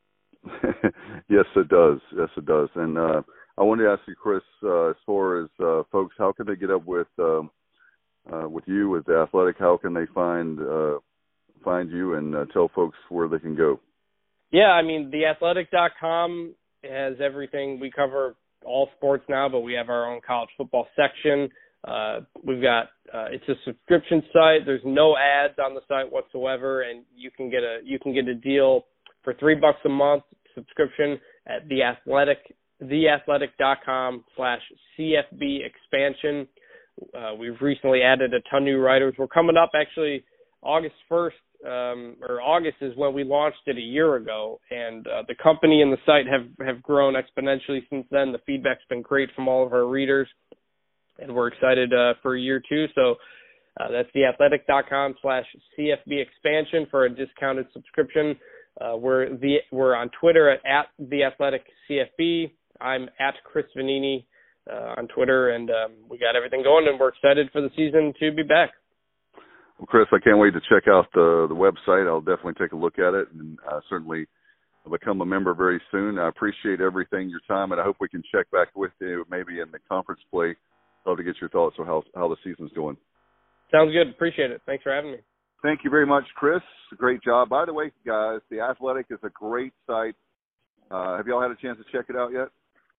Yes, it does. Yes, it does. And uh, I wanted to ask you, Chris, uh, as far as uh, folks, how can they get up with um, uh, with you, with the Athletic? How can they find uh, find you and uh, tell folks where they can go? Yeah, I mean, the athletic dot com has everything. We cover all sports now, but we have our own college football section. Uh, we've got uh, it's a subscription site. There's no ads on the site whatsoever, and you can get a you can get a deal for three bucks a month subscription at the athletic the athletic dot com slash C F B expansion. Uh, we've recently added a ton of new writers. We're coming up actually August first, um, or August is when we launched it a year ago, and uh, the company and the site have, have grown exponentially since then. The feedback's been great from all of our readers, and we're excited uh, for year two. So uh, that's the athletic dot com slash C F B expansion for a discounted subscription. Uh, we're the we're on Twitter at, at the athletic C F B. I'm at Chris Vanini uh, on Twitter, and um, we got everything going, and we're excited for the season to be back. Well, Chris, I can't wait to check out the the website. I'll definitely take a look at it, and uh, certainly become a member very soon. I appreciate everything, your time, and I hope we can check back with you maybe in the conference play. Love to get your thoughts on how how the season's going. Sounds good. Appreciate it. Thanks for having me. Thank you very much, Chris. Great job. By the way, guys, The Athletic is a great site. Uh, have y'all had a chance to check it out yet?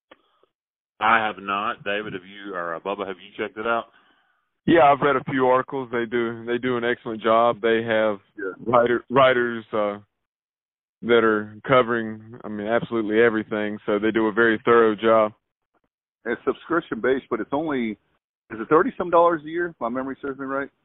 I have not. David, have you, or uh, Bubba, have you checked it out? Yeah, I've read a few articles. They do they do an excellent job. They have yeah. writer, writers uh, that are covering, I mean, absolutely everything. So they do a very thorough job. It's subscription based, but it's only is it thirty some dollars a year? If my memory serves me right.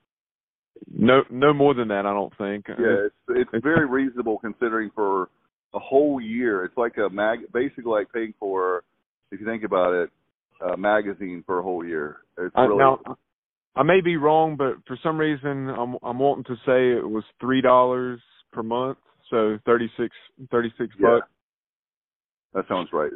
No, no more than that, I don't think. Yeah, it's it's, it's very reasonable considering for a whole year. It's like a mag, basically like paying for, if you think about it, a magazine for a whole year. It's I, really. Now, I may be wrong, but for some reason, I'm I'm wanting to say it was three dollars per month, so thirty-six, thirty-six yeah. bucks. That sounds right.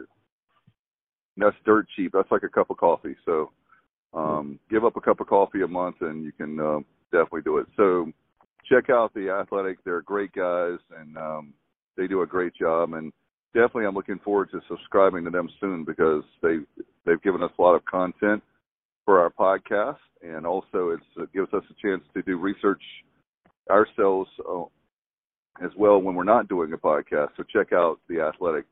That's dirt cheap. That's like a cup of coffee. So, um, give up a cup of coffee a month, and you can uh, definitely do it. So, check out The Athletic. They're great guys, and um, they do a great job. And definitely, I'm looking forward to subscribing to them soon because they they've given us a lot of content for our podcast, and also it's, it gives us a chance to do research ourselves uh, as well when we're not doing a podcast. So check out The Athletic.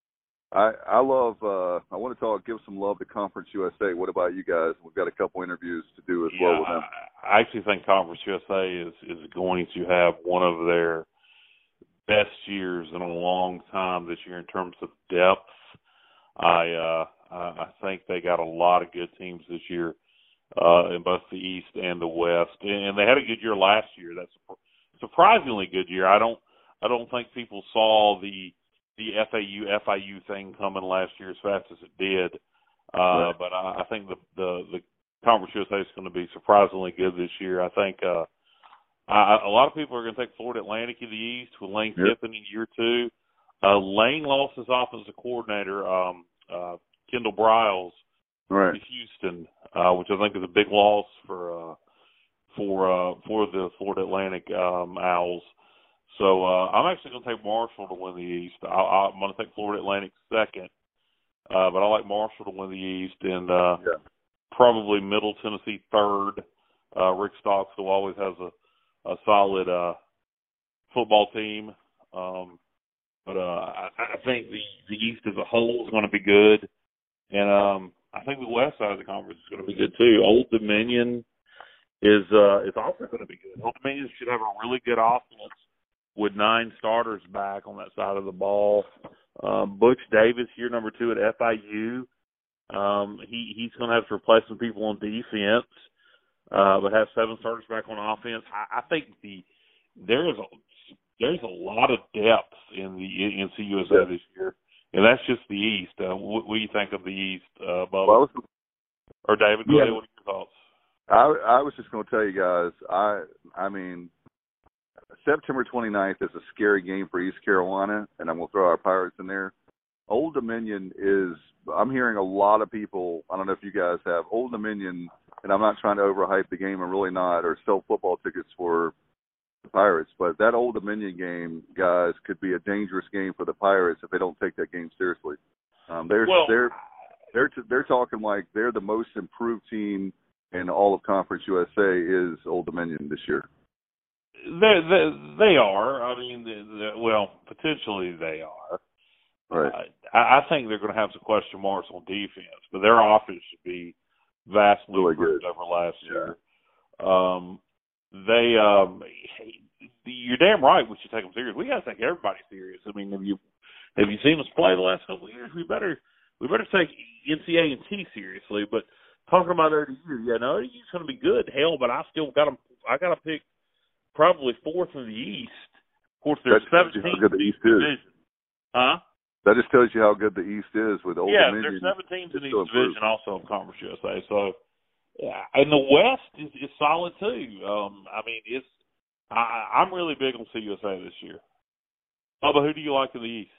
I I love. Uh, I want to talk. Give some love to Conference U S A. What about you guys? We've got a couple interviews to do as yeah, well with them. I actually think Conference U S A is is going to have one of their best years in a long time this year in terms of depth. I uh, I think they got a lot of good teams this year uh, in both the East and the West, and they had a good year last year. That's a surprisingly good year. I don't I don't think people saw the the F A U F I U thing coming last year as fast as it did, uh, right. but I, I think the, the the Conference U S A is going to be surprisingly good this year. I think uh, I, a lot of people are going to take Florida Atlantic in the East with Lane yep. Kiffin in year two. Uh, Lane lost his offensive coordinator, um, uh, Kendall Briles, right. to Houston, uh, which I think is a big loss for uh, for uh, for the Florida Atlantic um, Owls. So uh, I'm actually going to take Marshall to win the East. I, I'm going to take Florida Atlantic second, uh, but I like Marshall to win the East, and uh, yeah. probably Middle Tennessee third. Uh, Rick Stockstill always has a, a solid uh, football team, um, but uh, I, I think the, the East as a whole is going to be good, and um, I think the West side of the conference is going to be good too. Old Dominion is uh, is also going to be good. Old Dominion should have a really good offense with nine starters back on that side of the ball. Um, Butch Davis, year number two at F I U. Um, he he's going to have to replace some people on defense, uh, but have seven starters back on offense. I, I think the there is a there's a lot of depth in the N C U S A this year, and that's just the East. Uh, what, what do you think of the East, uh, Bubba? Well, or David? Go yeah. ahead. What are your thoughts? I I was just going to tell you guys. I I mean. September twenty-ninth is a scary game for East Carolina, and I'm going to throw our Pirates in there. Old Dominion is – I'm hearing a lot of people – I don't know if you guys have – Old Dominion, and I'm not trying to overhype the game, I'm really not, or sell football tickets for the Pirates, but that Old Dominion game, guys, could be a dangerous game for the Pirates if they don't take that game seriously. Um, they're, well, they're, they're, t- they're talking like they're the most improved team in all of Conference U S A is Old Dominion this year. They they they are. I mean, they, they, well, potentially they are. Right. Uh, I, I think they're going to have some question marks on defense, but their offense should be vastly really improved good. over last yeah. year. Um, they, um, you're damn right. We should take them serious. We got to take everybody serious. I mean, have you have you seen us play the last couple of years? We better we better take N C A and T seriously. But talking about O D U, yeah, no, O D U's going to be good. Hell, but I still got them. I got to pick. Probably fourth in the East. Of course, there's seventeen how good the East division. is. Huh? That just tells you how good the East is with Old yeah, Dominion. Yeah, there's seven teams in each division improved. Also in Conference U S A. So, yeah, and the West is, is solid too. Um, I mean, it's I, I'm really big on C U S A this year. Bubba, who do you like in the East?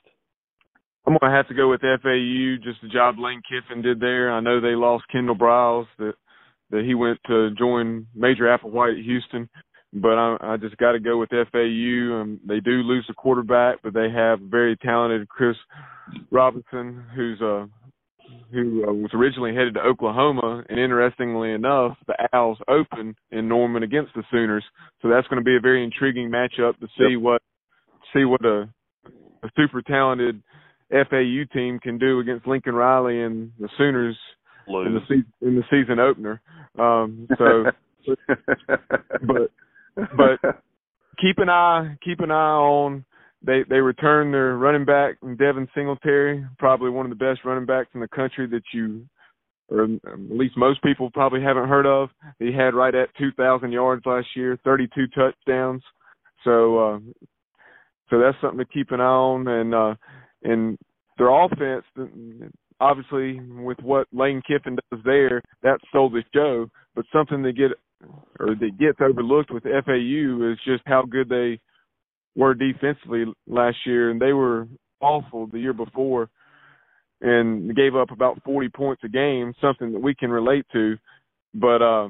I'm going to have to go with F A U, just the job Lane Kiffin did there. I know they lost Kendall Briles, that, that he went to join Major Applewhite at Houston. But I, I just got to go with F A U. Um, they do lose a quarterback, but they have very talented Chris Robinson, who's uh, who uh, was originally headed to Oklahoma. And interestingly enough, the Owls open in Norman against the Sooners, so that's going to be a very intriguing matchup to see yep. what see what a, a super talented F A U team can do against Lincoln Riley and the Sooners in the se- in the season opener. Um, so, but. But keep an eye, keep an eye on. They they return their running back Devin Singletary, probably one of the best running backs in the country that you, or at least most people probably haven't heard of. He had right at two thousand yards last year, thirty-two touchdowns. So uh, so that's something to keep an eye on. And uh, and their offense, obviously, with what Lane Kiffin does there, that stole the show. But something to get. or that gets overlooked with F A U is just how good they were defensively last year, and they were awful the year before and gave up about forty points a game, something that we can relate to. But uh,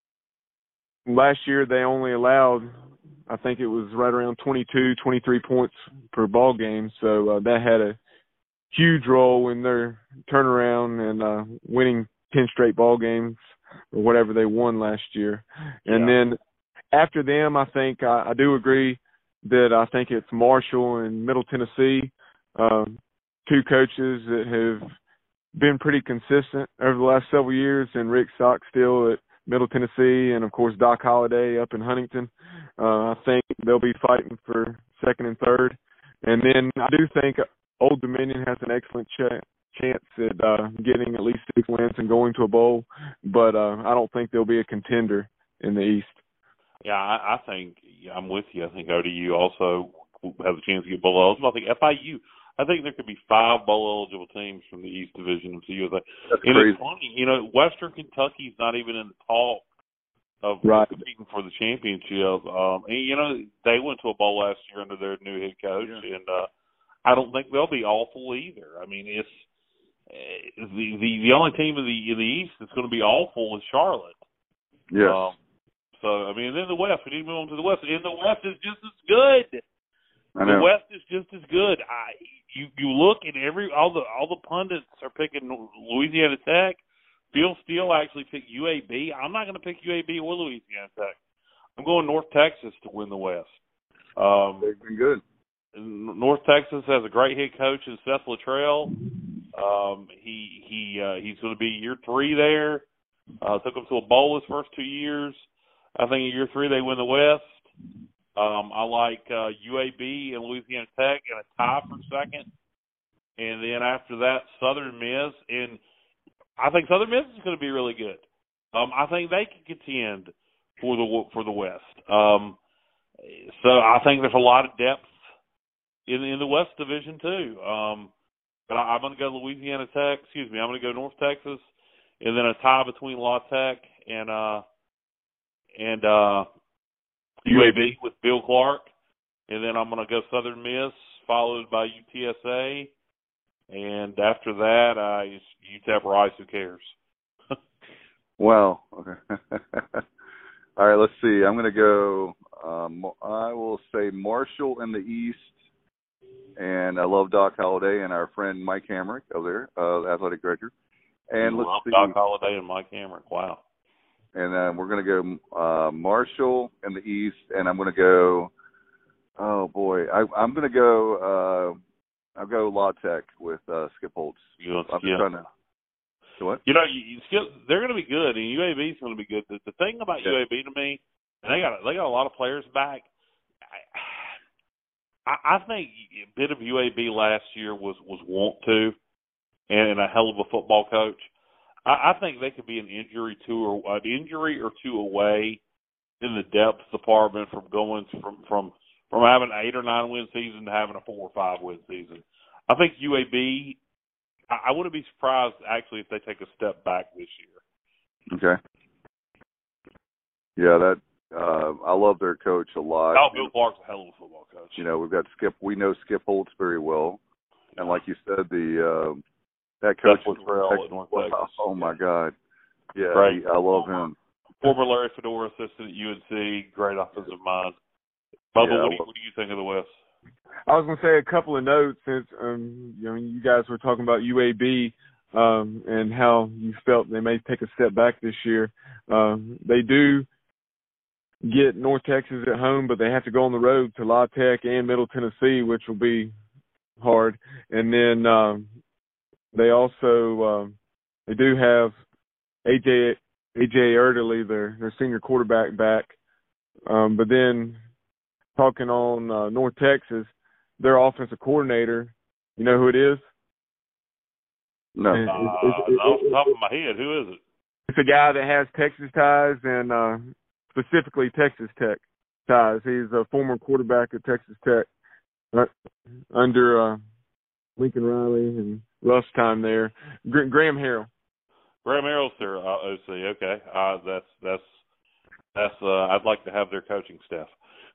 last year they only allowed, I think it was right around twenty-two, twenty-three points per ball game, so uh, that had a huge role in their turnaround and uh, winning ten straight ball games or whatever they won last year. And yeah. then after them, I think I, I do agree that I think it's Marshall and Middle Tennessee, um, two coaches that have been pretty consistent over the last several years, and Rick Stockstill at Middle Tennessee and, of course, Doc Holliday up in Huntington. Uh, I think they'll be fighting for second and third. And then I do think Old Dominion has an excellent chance. chance at uh, getting at least six wins and going to a bowl, but uh, I don't think they'll be a contender in the East. Yeah, I, I think yeah, I'm with you. I think O D U also has a chance to get bowl eligible. I think F I U, I think there could be five bowl eligible teams from the East Division of the U S A. That's and crazy. It's funny, you know, Western Kentucky's not even in the talk of right. competing for the championship. Um, and you know, they went to a bowl last year under their new head coach, yeah. and uh, I don't think they'll be awful either. I mean, it's The, the the only team in the in the East that's going to be awful is Charlotte. Yes. Um, so I mean, in the West, we need to move on to the West. In the West is just as good. I know. The West is just as good. I you you look at every all the all the pundits are picking Louisiana Tech. Phil Steele actually picked U A B. I'm not going to pick U A B or Louisiana Tech. I'm going North Texas to win the West. Um, They've been good. North Texas has a great head coach in Seth Luttrell. Um, he he uh, he's going to be year three there. Uh, took them to a bowl his first two years. I think in year three they win the West. Um, I like uh, U A B and Louisiana Tech in a tie for second, and then after that Southern Miss, and I think Southern Miss is going to be really good. Um, I think they can contend for the for the West. Um, so I think there's a lot of depth in in the West Division too. Um, but I, I'm going to go Louisiana Tech. Excuse me, I'm going to go North Texas, and then a tie between La Tech and uh, and uh, U A B with Bill Clark, and then I'm going to go Southern Miss, followed by U T S A, and after that, uh, U T E P Rice. Who cares? Well, okay. All right. Let's see. I'm going to go. Um, I will say Marshall in the East, and I love Doc Holliday and our friend Mike Hamrick over there, uh, athletic director. And I let's love see. Doc Holliday and Mike Hamrick. Wow. And then we're going to go uh, Marshall in the East, and I'm going to go, oh, boy, I, I'm going to go, uh, I'll go La Tech with uh, Skip Holtz. You know, I'm yeah. trying to, so what? You know, you, you still, they're going to be good, and U A B is going to be good. The, the thing about Yeah. U A B to me, and they got they got a lot of players back. I, I think a bit of U A B last year was, was want to, and a hell of a football coach. I think they could be an injury two or an injury or two away in the depth department from going from from from having an eight or nine win season to having a four or five win season. I think U A B. I, I wouldn't be surprised actually if they take a step back this year. Okay. Yeah, that uh, I love their coach a lot. Oh, Bill Clark's a hell of a football coach. You know, we've got Skip. We know Skip Holtz very well, and like you said, the. Uh, That coach was at North Texas. Oh my God, yeah, right. he, I love him. Former Larry Fedora assistant at U N C, great offensive mind. Bubba, Yeah, what, do you, what do you think of the West? I was going to say a couple of notes since um, you know you guys were talking about U A B um, and how you felt they may take a step back this year. Um, they do get North Texas at home, but they have to go on the road to La Tech and Middle Tennessee, which will be hard. And then um, They also um, they do have A J A J Erdely, their their senior quarterback, back. Um, but then talking on uh, North Texas, their offensive coordinator, you know who it is? No, Uh, It's, it's, it's, off the top of my head, who is it? It's a guy that has Texas ties and uh, specifically Texas Tech ties. He's a former quarterback at Texas Tech uh, under uh, Lincoln Riley and Russ time there. Gra- Graham Harrell. Graham Harrell's their uh, O C. Okay, uh, that's that's that's. Uh, I'd like to have their coaching staff.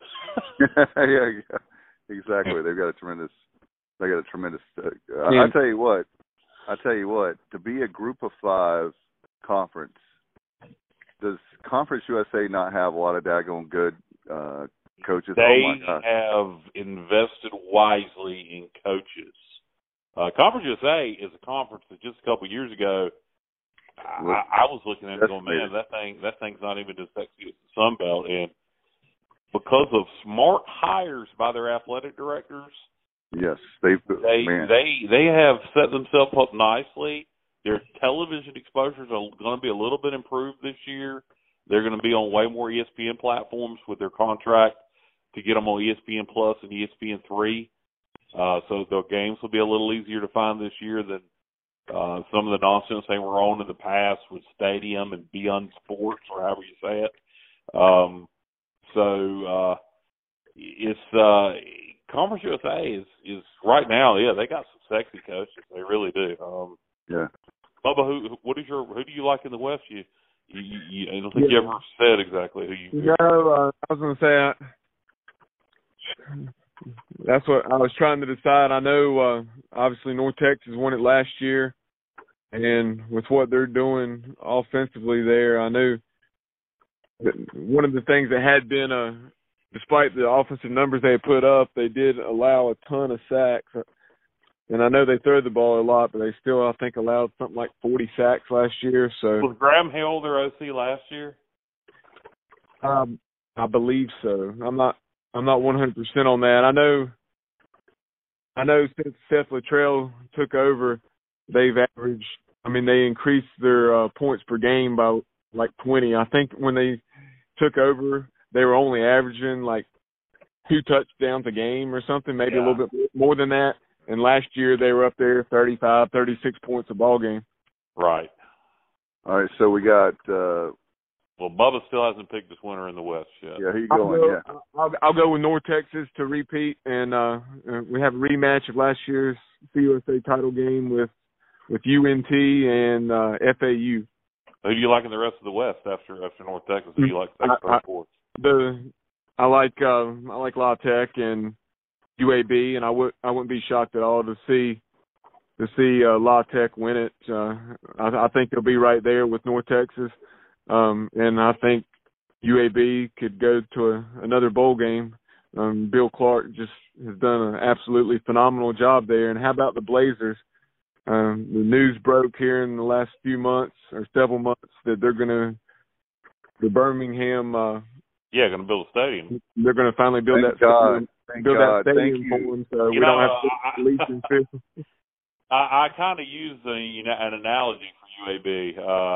yeah, yeah, exactly. They've got a tremendous. They got a tremendous. Uh, Yeah. I tell you what. I tell you what. To be a Group of Five conference, does Conference U S A not have a lot of daggone good uh, coaches? They oh my gosh. have invested wisely in coaches. Uh, Conference U S A is a conference that just a couple of years ago, I, I was looking at it going, man, that thing, that thing's not even as sexy as the Sun Belt. And because of smart hires by their athletic directors, yes, they've they man. they they have set themselves up nicely. Their television exposures are going to be a little bit improved this year. They're going to be on way more E S P N platforms with their contract to get them on E S P N Plus and E S P N three. Uh, so the games will be a little easier to find this year than uh, some of the nonsense they were on in the past with Stadium and Beyond Sports, or however you say it. Um, so uh, it's uh, Conference U S A is, is right now, yeah, they got some sexy coaches. They really do. Um, Yeah. Bubba, who what is your who do you like in the West? You, you, you I don't think yeah. you ever said exactly who you. No, uh, I was going to say. I, That's what I was trying to decide. I know, uh, obviously, North Texas won it last year, and with what they're doing offensively there, I knew that one of the things that had been a despite the offensive numbers they put up, they did allow a ton of sacks. And I know they throw the ball a lot, but they still, I think, allowed something like forty sacks last year. So was Graham Hill their O C last year? Um, I believe so. I'm not. I'm not one hundred percent on that. I know. I know since Seth Luttrell took over, they've averaged. I mean, they increased their uh, points per game by like twenty. I think when they took over, they were only averaging like two touchdowns a game or something, maybe yeah. a little bit more than that. And last year they were up there thirty-five, thirty-six points a ball game. Right. All right, so we got. Uh, well, Bubba still hasn't picked this winner in the West yet. Yeah, who you going? I'll go, yeah, I'll, I'll go with North Texas to repeat, and uh, we have a rematch of last year's C U S A title game with with U N T and uh, F A U. Who do you like in the rest of the West after after North Texas? Who do you like? I, I, the I like uh, I like La Tech and U A B, and I would I wouldn't be shocked at all to see to see uh, La Tech win it. Uh, I, I think they'll be right there with North Texas, um, and I think U A B could go to a, another bowl game. Um, Bill Clark just has done an absolutely phenomenal job there. And how about the Blazers? Um, the news broke here in the last few months or several months that they're going to the Birmingham. Uh, yeah, going to build a stadium. They're going to finally build Thank that God. stadium, Thank build God. that stadium Thank for you. them, so you we know, don't have uh, to lease and fish. I, I kind of use the, you know, an analogy for U A B. Uh,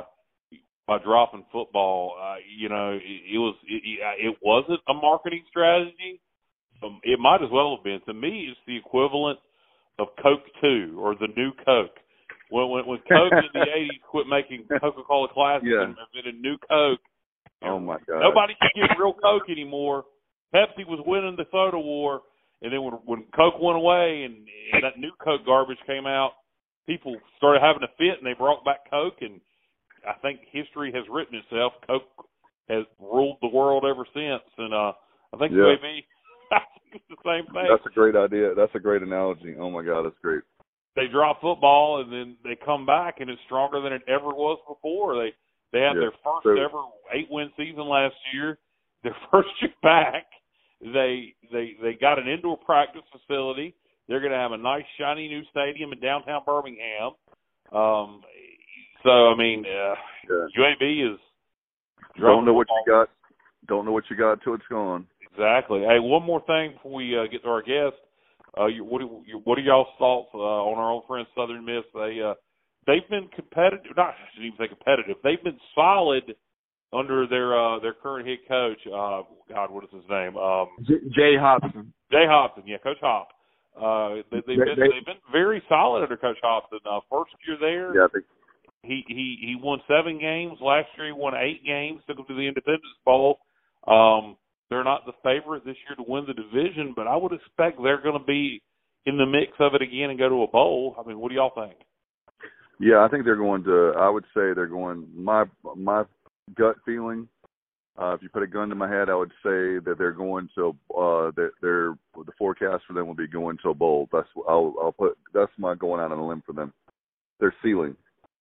by dropping football, uh, you know, it, it was it, it wasn't a marketing strategy. Um, it might as well have been. To me, it's the equivalent of Coke two or the new Coke. When when, when Coke in the eighties quit making Coca-Cola Classic yeah. and invented new Coke, oh my God, nobody could get real Coke anymore. Pepsi was winning the soda war, and then when when Coke went away and, and that new Coke garbage came out, people started having a fit and they brought back Coke, and I think history has written itself. Coke has ruled the world ever since, and uh, I think yeah. U A B, I think it's the same thing. That's a great idea. That's a great analogy. Oh my God, that's great. They drop football and then they come back and it's stronger than it ever was before. They they had yeah. their first so, ever eight win season last year. Their first year back, they they they got an indoor practice facility. They're going to have a nice shiny new stadium in downtown Birmingham. Um, so I mean, uh, yeah. U A B is don't know what football. you got. Don't know what you got till it's gone. Exactly. Hey, one more thing before we uh, get to our guest. Uh, you, what, do, you, what are y'all's thoughts uh, on our old friends Southern Miss? They uh, they've been competitive. Not I shouldn't even say competitive. They've been solid under their uh, their current head coach. Uh, God, what is his name? Um, Jay Hopson. Jay Hopson. Yeah, Coach Hop. Uh, they, they've been they've been very solid under Coach Hopson. Uh, first year there, yeah, I think. he he he won seven games. Last year he won eight games. Took them to the Independence Bowl. Um, They're not the favorite this year to win the division, but I would expect they're going to be in the mix of it again and go to a bowl. I mean, what do y'all think? Yeah, I think they're going to. I would say they're going. My my gut feeling. Uh, if you put a gun to my head, I would say that they're going to. Uh, that they're the forecast for them will be going to a bowl. That's I'll I'll put. That's my going out on a limb for them. Their ceiling.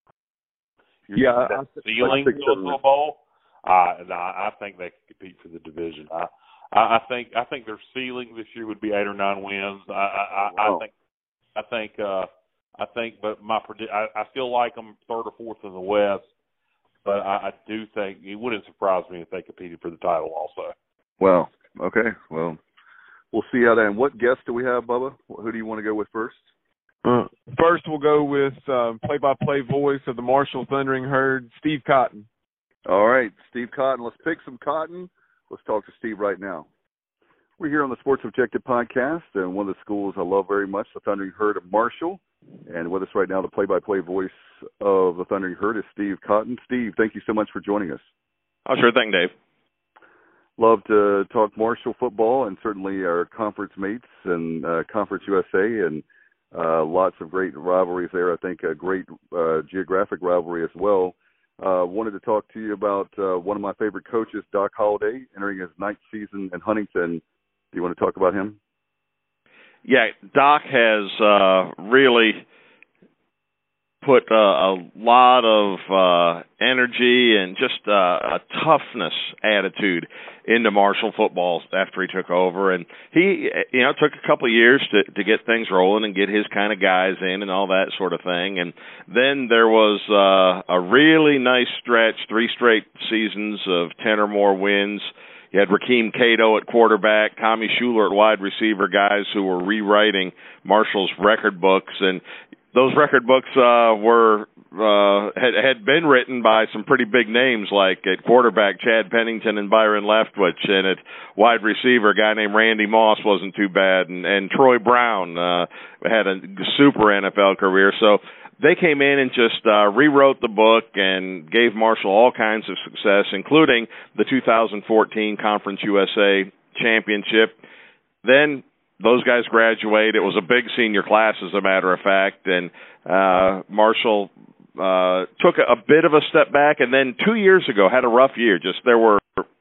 You're yeah, ceiling to a bowl. Uh, no, I think they could compete for the division. I, I, I think I think their ceiling this year would be eight or nine wins. I, I, wow. I think I think uh, I think, but my I, I still like them third or fourth in the West. But I, I do think it wouldn't surprise me if they competed for the title also. Well, okay, well, we'll see how that. And what guest do we have, Bubba? Who do you want to go with first? Uh, first, we'll go with uh, play-by-play voice of the Marshall Thundering Herd, Steve Cotton. All right, Steve Cotton. Let's pick some cotton. Let's talk to Steve right now. We're here on the Sports Objective podcast, and one of the schools I love very much, the Thundering Herd of Marshall. And with us right now, the play-by-play voice of the Thundering Herd is Steve Cotton. Steve, thank you so much for joining us. Oh, sure thing, Dave. Love to talk Marshall football and certainly our conference mates and uh, Conference U S A and uh, lots of great rivalries there. I think a great uh, geographic rivalry as well. Uh, wanted to talk to you about uh, one of my favorite coaches, Doc Holliday, entering his ninth season in Huntington. Do you want to talk about him? Yeah, Doc has uh, really put uh, a lot of uh, energy and just uh, a toughness attitude into Marshall football after he took over. And he, you know, it took a couple of years to, to get things rolling and get his kind of guys in and all that sort of thing. And then there was uh, a really nice stretch, three straight seasons of ten or more wins. You had Rakeem Cato at quarterback, Tommy Schuler at wide receiver, guys who were rewriting Marshall's record books. And those record books uh, were uh, had, had been written by some pretty big names, like at quarterback Chad Pennington and Byron Leftwich, and at wide receiver a guy named Randy Moss wasn't too bad, and, and Troy Brown uh, had a super N F L career. So they came in and just uh, rewrote the book and gave Marshall all kinds of success, including the two thousand fourteen Conference U S A Championship. Then those guys graduate. It was a big senior class, as a matter of fact, and uh, Marshall uh, took a, a bit of a step back, and then two years ago had a rough year. Just there were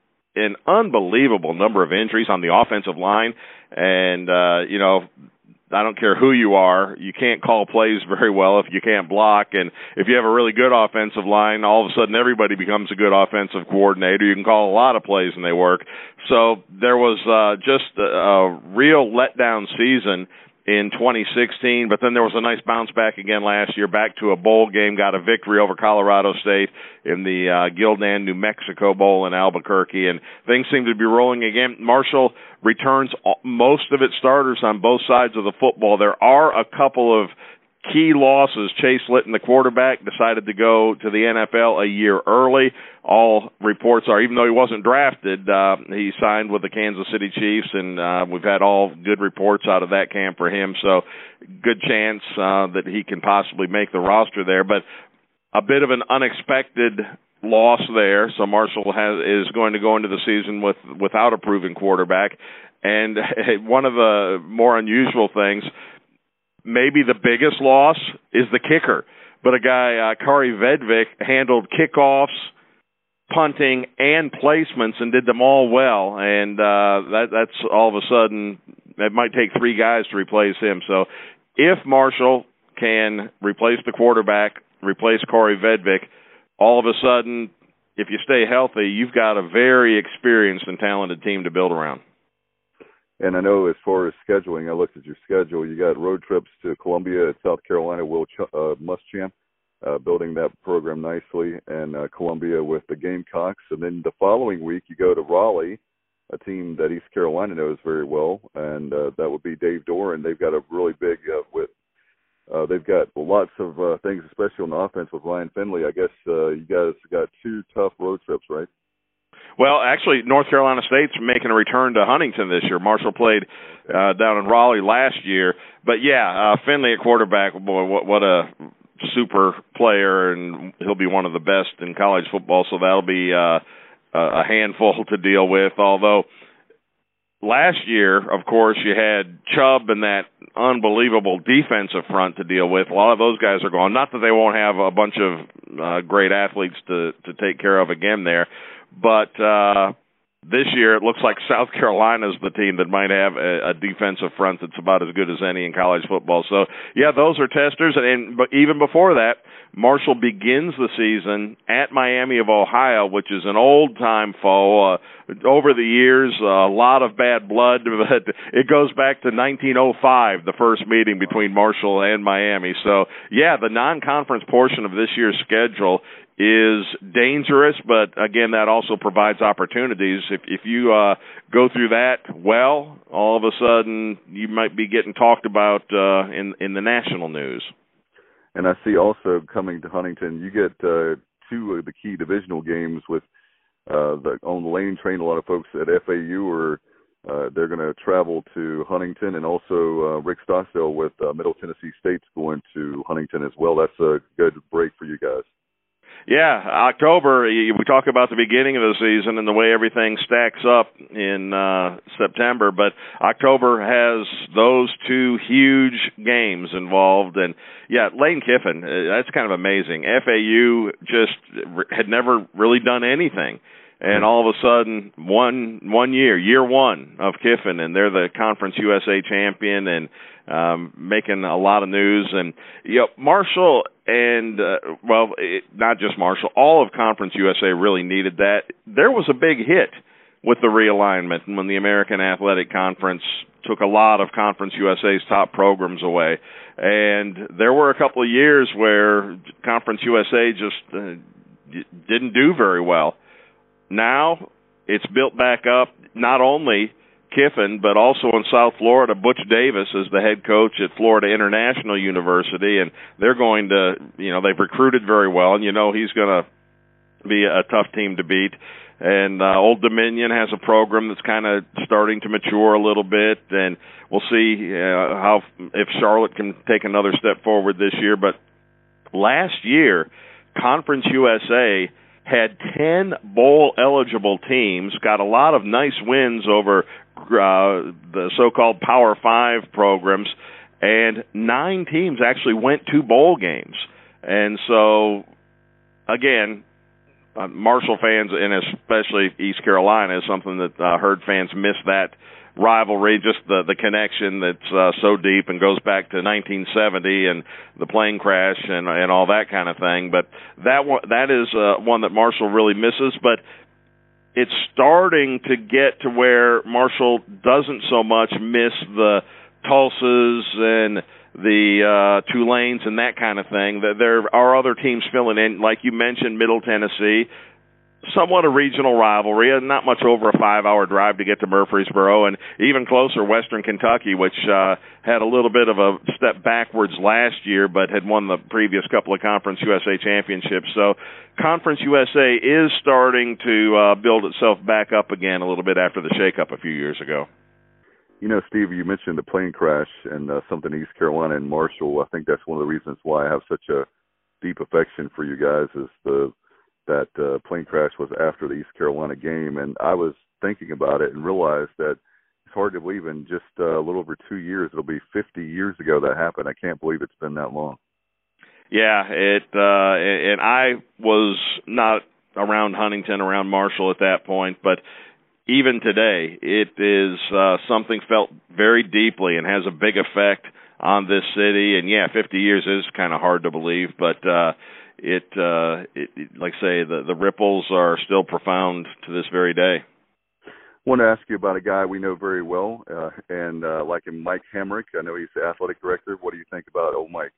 an unbelievable number of injuries on the offensive line, and, uh, you know, I don't care who you are, you can't call plays very well if you can't block. And if you have a really good offensive line, all of a sudden everybody becomes a good offensive coordinator. You can call a lot of plays and they work. So there was uh, just a, a real letdown season in twenty sixteen, but then there was a nice bounce back again last year, back to a bowl game, got a victory over Colorado State in the uh, Gildan, New Mexico Bowl in Albuquerque, and things seem to be rolling again. Marshall returns most of its starters on both sides of the football. There are a couple of key losses. Chase Litton, the quarterback, decided to go to the N F L a year early. All reports are, even though he wasn't drafted, uh, he signed with the Kansas City Chiefs, and uh, we've had all good reports out of that camp for him. So good chance uh, that he can possibly make the roster there. But a bit of an unexpected loss there. So Marshall has, is going to go into the season with without a proven quarterback. And one of the more unusual things, maybe the biggest loss, is the kicker. But a guy, uh, Kari Vedvik, handled kickoffs, punting, and placements and did them all well. And uh, that, that's all of a sudden, it might take three guys to replace him. So if Marshall can replace the quarterback, replace Kari Vedvik, all of a sudden, if you stay healthy, you've got a very experienced and talented team to build around. And I know as far as scheduling, I looked at your schedule. You got road trips to Columbia, South Carolina, Will Ch- uh, Muschamp, uh, building that program nicely, and uh, Columbia with the Gamecocks. And then the following week, you go to Raleigh, a team that East Carolina knows very well, and uh, that would be Dave Doran. They've got a really big uh, with. Uh, they've got lots of uh, things, especially on the offense with Ryan Finley. I guess uh, you guys got two tough road trips, right? Well, actually, North Carolina State's making a return to Huntington this year. Marshall played uh, down in Raleigh last year. But, yeah, uh, Finley at quarterback, boy, what, what a super player, and he'll be one of the best in college football, so that'll be uh, a handful to deal with. Although last year, of course, you had Chubb and that unbelievable defensive front to deal with. A lot of those guys are gone. Not that they won't have a bunch of uh, great athletes to, to take care of again there, but uh, this year it looks like South Carolina's the team that might have a, a defensive front that's about as good as any in college football. So, yeah, those are testers. And, and but even before that, Marshall begins the season at Miami of Ohio, which is an old-time foe. Uh, over the years, uh, a lot of bad blood, but it goes back to nineteen oh five, the first meeting between Marshall and Miami. So, yeah, the non-conference portion of this year's schedule is dangerous, but again, that also provides opportunities. If if you uh, go through that well, all of a sudden you might be getting talked about uh, in in the national news. And I see also coming to Huntington, you get uh, two of the key divisional games with uh, the on the Lane train. A lot of folks at F A U are uh, they're going to travel to Huntington, and also uh, Rick Stockstill with uh, Middle Tennessee State's going to Huntington as well. That's a good break for you guys. Yeah, October, we talk about the beginning of the season and the way everything stacks up in uh, September, but October has those two huge games involved. And, yeah, Lane Kiffin, that's kind of amazing. F A U just had never really done anything and all of a sudden, one one year, year one of Kiffin, and they're the Conference U S A champion and um, making a lot of news. And you know, Marshall and uh, well, it, not just Marshall, all of Conference U S A really needed that. There was a big hit with the realignment when the American Athletic Conference took a lot of Conference U S A's top programs away. And there were a couple of years where Conference U S A just uh, didn't do very well. Now it's built back up, not only Kiffin, but also in South Florida. Butch Davis is the head coach at Florida International University, and they're going to, you know, they've recruited very well, and you know he's going to be a tough team to beat. And uh, Old Dominion has a program that's kind of starting to mature a little bit, and we'll see uh, how if Charlotte can take another step forward this year. But last year, Conference U S A had ten bowl-eligible teams, got a lot of nice wins over uh, the so-called Power Five programs, and nine teams actually went to bowl games. And so, again, uh, Marshall fans, and especially East Carolina, is something that uh, Herd fans miss that rivalry, just the the connection that's uh, so deep and goes back to nineteen seventy and the plane crash and and all that kind of thing. But that one, that is uh, one that Marshall really misses. But it's starting to get to where Marshall doesn't so much miss the Tulsas and the uh, Tulanes and that kind of thing. There are other teams filling in, like you mentioned, Middle Tennessee. Somewhat a regional rivalry, and not much over a five-hour drive to get to Murfreesboro, and even closer, Western Kentucky, which uh, had a little bit of a step backwards last year, but had won the previous couple of Conference U S A championships. So Conference U S A is starting to uh, build itself back up again a little bit after the shakeup a few years ago. You know, Steve, you mentioned the plane crash and uh, something East Carolina and Marshall. I think that's one of the reasons why I have such a deep affection for you guys is the that uh, plane crash was after the East Carolina game. And I was thinking about it and realized that it's hard to believe in just uh, a little over two years, it'll be fifty years ago that happened. I can't believe it's been that long. Yeah, it uh, and I was not around Huntington, around Marshall at that point, but even today, it is uh, something felt very deeply and has a big effect on this city. And yeah, fifty years is kind of hard to believe, but uh, it, uh, it, it, like I say, the, the ripples are still profound to this very day. I want to ask you about a guy we know very well, uh, and uh, like him, Mike Hamrick. I know he's the athletic director. What do you think about old Mike?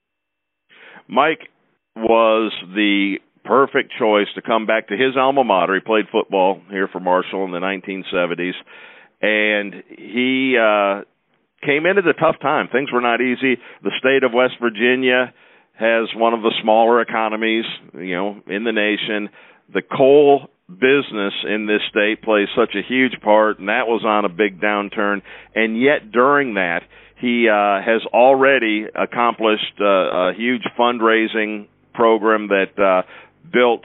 Mike was the perfect choice to come back to his alma mater. He played football here for Marshall in the nineteen seventies, and he uh, came in at a tough time. Things were not easy. The state of West Virginia has one of the smaller economies, you know, in the nation. The coal business in this state plays such a huge part, and that was on a big downturn. And yet during that, he uh, has already accomplished uh, a huge fundraising program that uh, built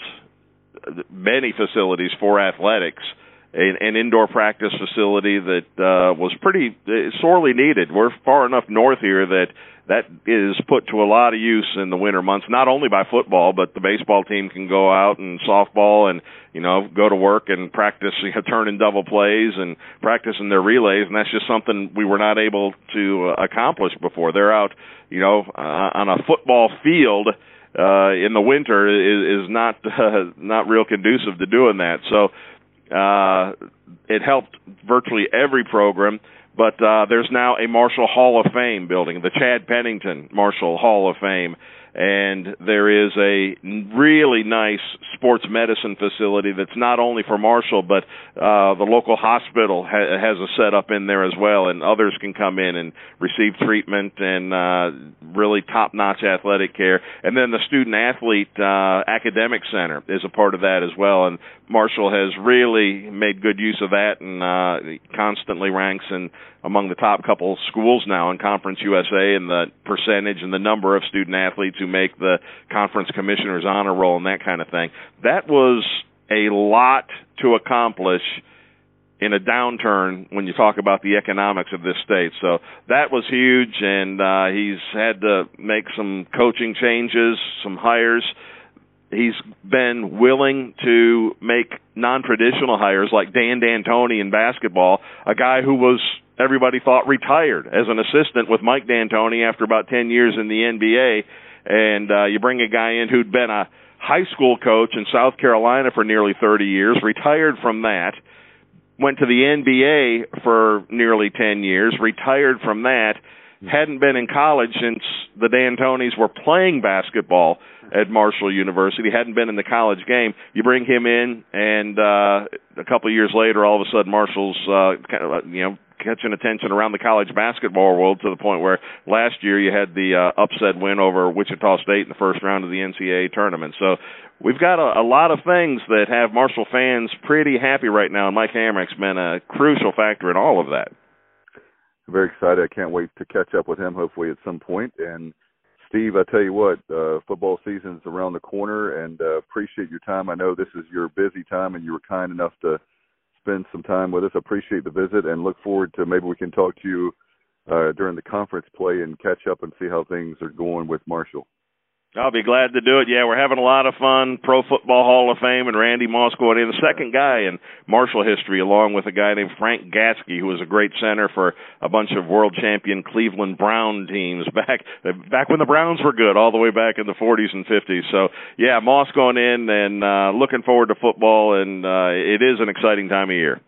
many facilities for athletics, an, an indoor practice facility that uh, was pretty uh, sorely needed. We're far enough north here that that is put to a lot of use in the winter months, not only by football, but the baseball team can go out and softball and, you know, go to work and practice, you know, turning double plays and practicing their relays, and that's just something we were not able to uh, accomplish before. They're out, you know, uh, on a football field uh, in the winter is, is not uh, not real conducive to doing that. So uh, it helped virtually every program. But uh, there's now a Marshall Hall of Fame building, the Chad Pennington Marshall Hall of Fame, and there is a really nice sports medicine facility that's not only for Marshall, but uh, the local hospital ha- has a setup in there as well, and others can come in and receive treatment and uh, really top-notch athletic care. And then the student-athlete uh, academic center is a part of that as well, and Marshall has really made good use of that and uh, constantly ranks in among the top couple schools now in Conference U S A, and the percentage and the number of student-athletes who make the conference commissioner's honor roll and that kind of thing. That was a lot to accomplish in a downturn when you talk about the economics of this state. So that was huge, and uh, he's had to make some coaching changes, some hires. he's been willing to make non-traditional hires like Dan D'Antoni in basketball, a guy who was everybody thought retired as an assistant with Mike D'Antoni after about ten years in the N B A, and uh, you bring a guy in who'd been a high school coach in South Carolina for nearly thirty years, retired from that, went to the N B A for nearly ten years, retired from that, hadn't been in college since the D'Antonis were playing basketball at Marshall University, hadn't been in the college game. You bring him in, and uh, a couple of years later, all of a sudden, Marshall's uh, kind of, you know, catching attention around the college basketball world to the point where last year you had the uh, upset win over Wichita State in the first round of the N C double A tournament. So we've got a, a lot of things that have Marshall fans pretty happy right now, and Mike Hamrick's been a crucial factor in all of that. Very excited. I can't wait to catch up with him hopefully at some point. And Steve, I tell you what, uh, football season's around the corner, and uh, appreciate your time. I know this is your busy time, and you were kind enough to spend some time with us. I appreciate the visit, and look forward to maybe we can talk to you uh, during the conference play and catch up and see how things are going with Marshall. I'll be glad to do it. Yeah, we're having a lot of fun. Pro Football Hall of Fame and Randy Moss going in. The second guy in Marshall history, along with a guy named Frank Gatsky, who was a great center for a bunch of world champion Cleveland Brown teams back back when the Browns were good, all the way back in the forties and fifties. So, yeah, Moss going in, and uh, looking forward to football, and uh, it is an exciting time of year.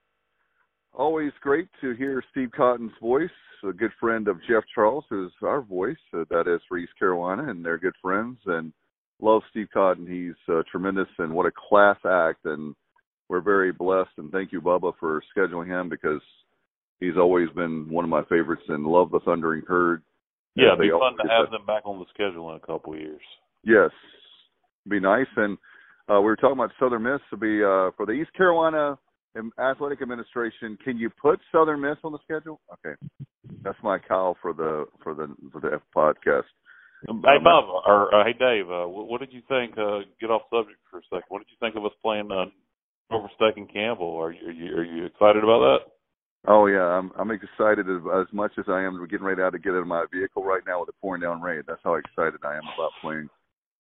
Always great to hear Steve Cotton's voice, a good friend of Jeff Charles, who's our voice, uh, that is for East Carolina, and they're good friends, and love Steve Cotton. He's uh, tremendous, and what a class act, and we're very blessed, and thank you, Bubba, for scheduling him, because he's always been one of my favorites, and love the Thundering Herd. Yeah, it'd be fun to have that. them back on the schedule in a couple of years. Yes, be nice, and uh, we were talking about Southern Miss to be uh, for the East Carolina Athletic Administration. Can you put Southern Miss on the schedule? Okay, that's my call for the for the for the podcast. Hey Bob, or uh, hey Dave, uh, what, what did you think? Uh, get off subject for a second. What did you think of us playing uh, over Steck and Campbell? Are you, are you are you excited about that? Oh yeah, I'm I'm excited as, as much as I am. We're getting ready now to get out of my vehicle right now with the pouring down rain. That's how excited I am about playing.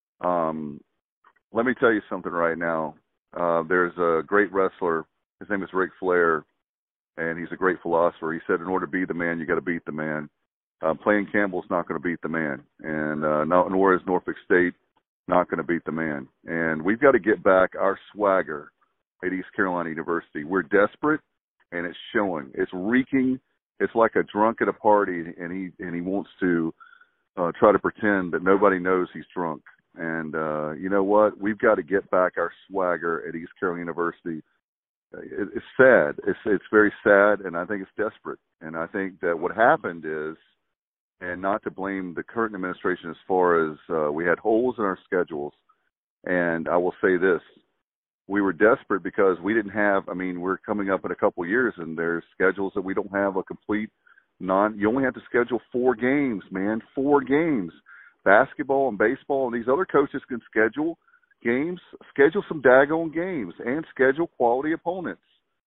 Um, let me tell you something right now. Uh, there's a great wrestler. His name is Ric Flair, and he's a great philosopher. He said, in order to be the man, you got to beat the man. Uh, playing Campbell's not going to beat the man, and uh, not, nor is Norfolk State not going to beat the man. And we've got to get back our swagger at East Carolina University. We're desperate, and it's showing. It's reeking. It's like a drunk at a party, and he and he wants to uh, try to pretend that nobody knows he's drunk. And uh, you know what? We've got to get back our swagger at East Carolina University. It's sad. It's it's very sad, and I think it's desperate. And I think that what happened is, and not to blame the current administration as far as uh, we had holes in our schedules, and I will say this, we were desperate because we didn't have, I mean, we're coming up in a couple of years, and there's schedules that we don't have a complete non, you only have to schedule four games, man, four games. Basketball and baseball and these other coaches can schedule games, schedule some daggone games, and schedule quality opponents.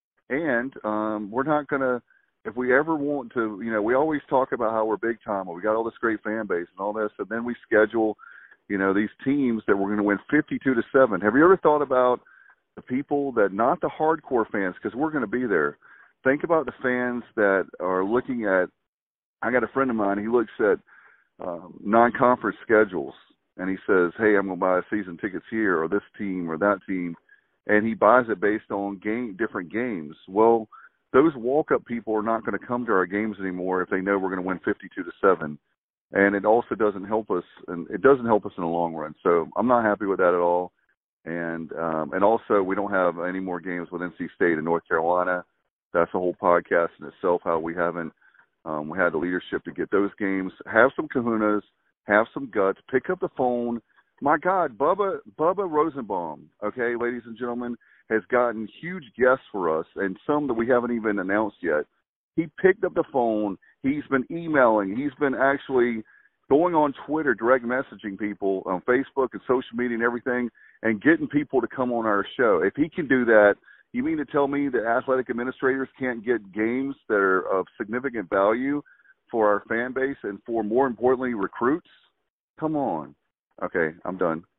And um, we're not going to, if we ever want to, you know, we always talk about how we're big time, or we got all this great fan base and all this, and then we schedule, you know, these teams that we're going to win fifty-two to seven. Have you ever thought about the people that, not the hardcore fans, because we're going to be there. Think about the fans that are looking at, I got a friend of mine, he looks at um, non-conference schedules, and he says, hey, I'm going to buy season tickets here or this team or that team, and he buys it based on game, different games. Well, those walk-up people are not going to come to our games anymore if they know we're going to win fifty-two to seven. And it also doesn't help us, and it doesn't help us in the long run. So I'm not happy with that at all. And um, and also we don't have any more games with N C State and North Carolina. That's a whole podcast in itself, how we haven't um, we had the leadership to get those games. Have some kahunas, have some guts, pick up the phone. My God, Bubba Bubba Rosenbaum, okay, ladies and gentlemen, has gotten huge guests for us, and some that we haven't even announced yet. He picked up the phone. He's been emailing. He's been actually going on Twitter, direct messaging people on Facebook and social media and everything, and getting people to come on our show. If he can do that, you mean to tell me that athletic administrators can't get games that are of significant value for our fan base and for, more importantly, recruits? Come on. Okay, I'm done.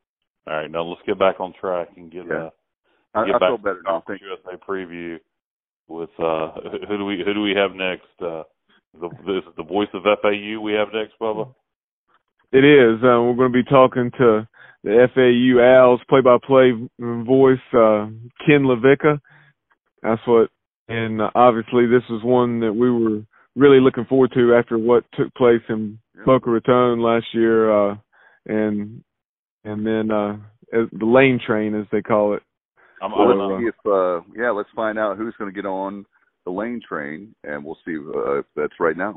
All right, now let's get back on track and get Yeah. uh, I, get I back feel to better the now. Conference Thank U S A preview with uh, who do we who do we have next? Uh, the this is the voice of F A U we have next, Bubba. It is. Uh, we're going to be talking to the F A U Owls play-by-play voice, uh, Ken LaVicka. That's what, and uh, obviously this was one that we were really looking forward to after what took place in Yeah. Boca Raton last year, uh, and and then uh, the Lane Train, as they call it. I'm, Well, I'm, let's see if, uh, yeah, let's find out who's going to get on the Lane Train, and we'll see uh, if that's right now.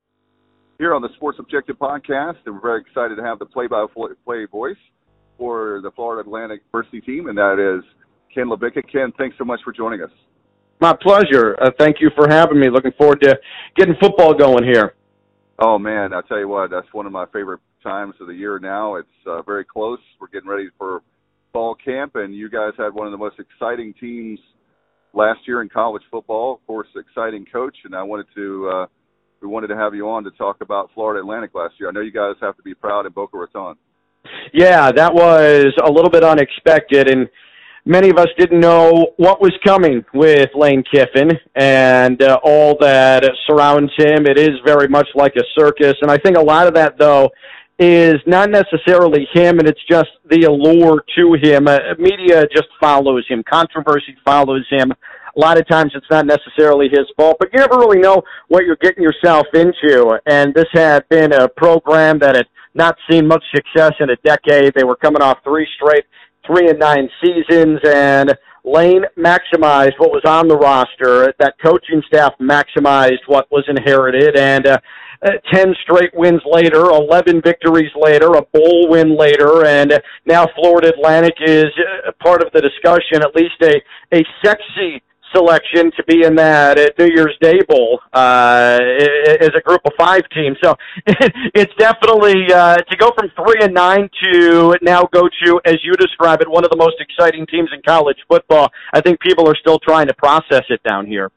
Here on the Sports Objective Podcast, and we're very excited to have the play-by-play voice for the Florida Atlantic University team, and that is Ken LaVicka. Ken, thanks so much for joining us. My pleasure. Uh, thank you for having me. Looking forward to getting football going here. Oh, man, I'll tell you what, that's one of my favorite times of the year now. It's uh, very close. We're getting ready for fall camp, and you guys had one of the most exciting teams last year in college football. Of course, exciting coach, and I wanted to uh, we wanted to have you on to talk about Florida Atlantic last year. I know you guys have to be proud in Boca Raton. Yeah, that was a little bit unexpected, and many of us didn't know what was coming with Lane Kiffin and uh, all that surrounds him. It is very much like a circus, and I think a lot of that, though, is not necessarily him, and it's just the allure to him. Uh, media just follows him. Controversy follows him. A lot of times it's not necessarily his fault, but you never really know what you're getting yourself into. And this had been a program that had not seen much success in a decade. They were coming off three straight three and nine seasons, and Lane maximized what was on the roster. That coaching staff maximized what was inherited, and uh, uh, ten straight wins later, eleven victories later, a bowl win later, and uh, now Florida Atlantic is uh, part of the discussion, at least a, a sexy selection to be in that uh, New Year's Day Bowl uh, as a group of five team. So it's definitely uh, to go from three and nine to now go to, as you describe it, one of the most exciting teams in college football. I think people are still trying to process it down here.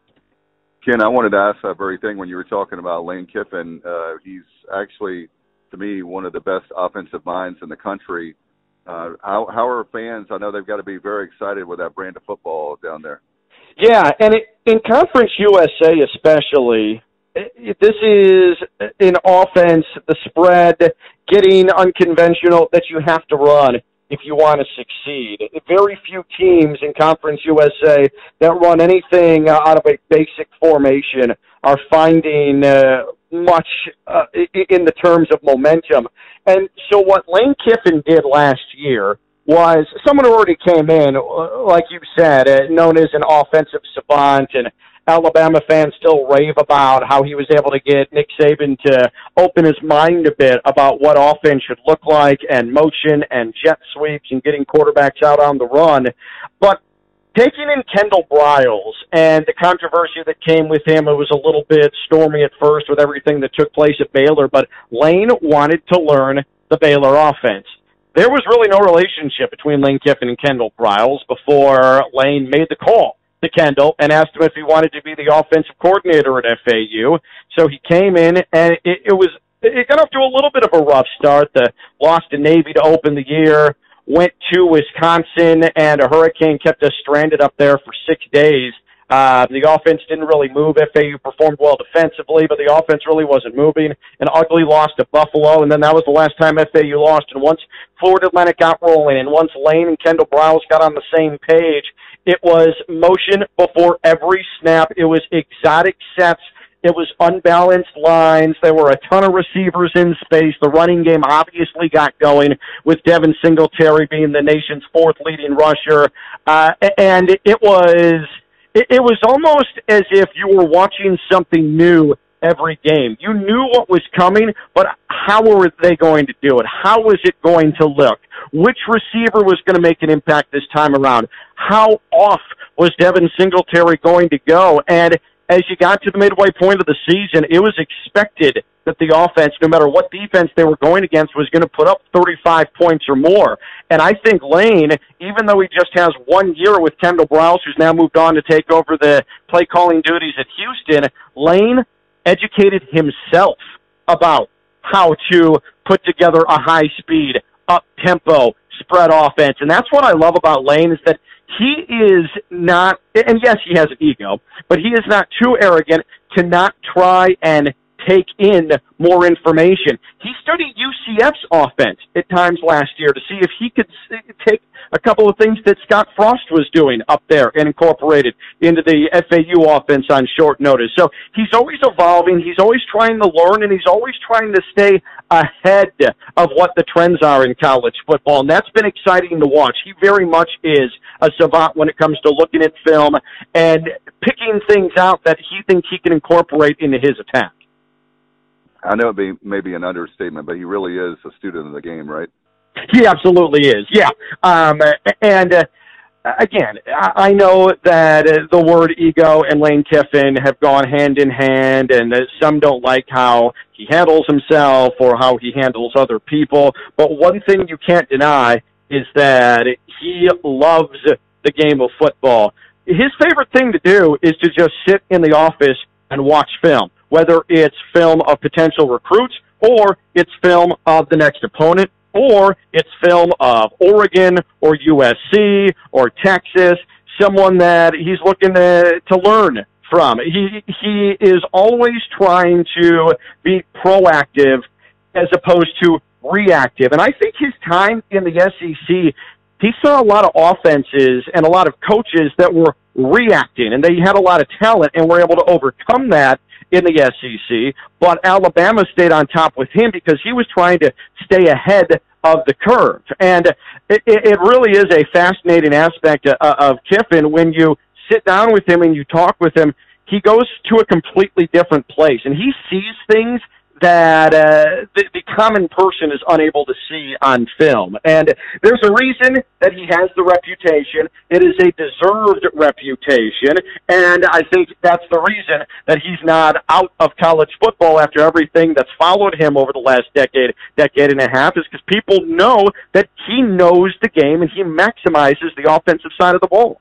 Ken, I wanted to ask that very thing when you were talking about Lane Kiffin. Uh, he's actually, to me, one of the best offensive minds in the country. Uh, how, how are fans? I know they've got to be very excited with that brand of football down there. Yeah, and it, in Conference U S A especially, it, this is an offense, the spread, getting unconventional that you have to run if you want to succeed. Very few teams in Conference U S A that run anything out of a basic formation are finding uh, much uh, in the terms of momentum. And so what Lane Kiffin did last year was someone who already came in, like you said, uh, known as an offensive savant, and Alabama fans still rave about how he was able to get Nick Saban to open his mind a bit about what offense should look like, and motion and jet sweeps and getting quarterbacks out on the run. But taking in Kendall Briles and the controversy that came with him, it was a little bit stormy at first with everything that took place at Baylor, but Lane wanted to learn the Baylor offense. There was really no relationship between Lane Kiffin and Kendall Briles before Lane made the call to Kendall and asked him if he wanted to be the offensive coordinator at F A U. So he came in, and it, it was it got off to a little bit of a rough start. The loss to Navy to open the year, went to Wisconsin, and a hurricane kept us stranded up there for six days. Uh, the offense didn't really move. F A U performed well defensively, but the offense really wasn't moving. An ugly loss to Buffalo, and then that was the last time F A U lost. And once Florida Atlantic got rolling, and once Lane and Kendall Briles got on the same page, it was motion before every snap. It was exotic sets. It was unbalanced lines. There were a ton of receivers in space. The running game obviously got going with Devin Singletary being the nation's fourth leading rusher. Uh, and it was... It was almost as if you were watching something new every game. You knew what was coming, but how were they going to do it? How was it going to look? Which receiver was going to make an impact this time around? How off was Devin Singletary going to go? And as you got to the midway point of the season, it was expected that the offense, no matter what defense they were going against, was going to put up thirty-five points or more. And I think Lane, even though he just has one year with Kendall Briles, who's now moved on to take over the play-calling duties at Houston, Lane educated himself about how to put together a high-speed, up-tempo, spread offense. And that's what I love about Lane is that he is not, and yes, he has an ego, but he is not too arrogant to not try and take in more information. He studied U C F's offense at times last year to see if he could take a couple of things that Scott Frost was doing up there and incorporate it into the F A U offense on short notice. So he's always evolving, he's always trying to learn, and he's always trying to stay ahead of what the trends are in college football, and that's been exciting to watch. He very much is a savant when it comes to looking at film and picking things out that he thinks he can incorporate into his attack. I know it be maybe an understatement, but he really is a student of the game, right? He absolutely is, yeah. Um, and uh, again, I know that uh, the word ego and Lane Kiffin have gone hand in hand, and uh, some don't like how he handles himself or how he handles other people. But one thing you can't deny is that he loves the game of football. His favorite thing to do is to just sit in the office and watch film, whether it's film of potential recruits or it's film of the next opponent, or it's film of Oregon or U S C or Texas, someone that he's looking to, to learn from. He, he is always trying to be proactive as opposed to reactive. And I think his time in the S E C, he saw a lot of offenses and a lot of coaches that were reacting, and they had a lot of talent and were able to overcome that in the S E C, but Alabama stayed on top with him because he was trying to stay ahead of the curve. And it, it really is a fascinating aspect of, of Kiffin. When you sit down with him and you talk with him, he goes to a completely different place, and he sees things that uh, the, the common person is unable to see on film. And there's a reason that he has the reputation. It is a deserved reputation, and I think that's the reason that he's not out of college football after everything that's followed him over the last decade, decade and a half, is because people know that he knows the game and he maximizes the offensive side of the ball.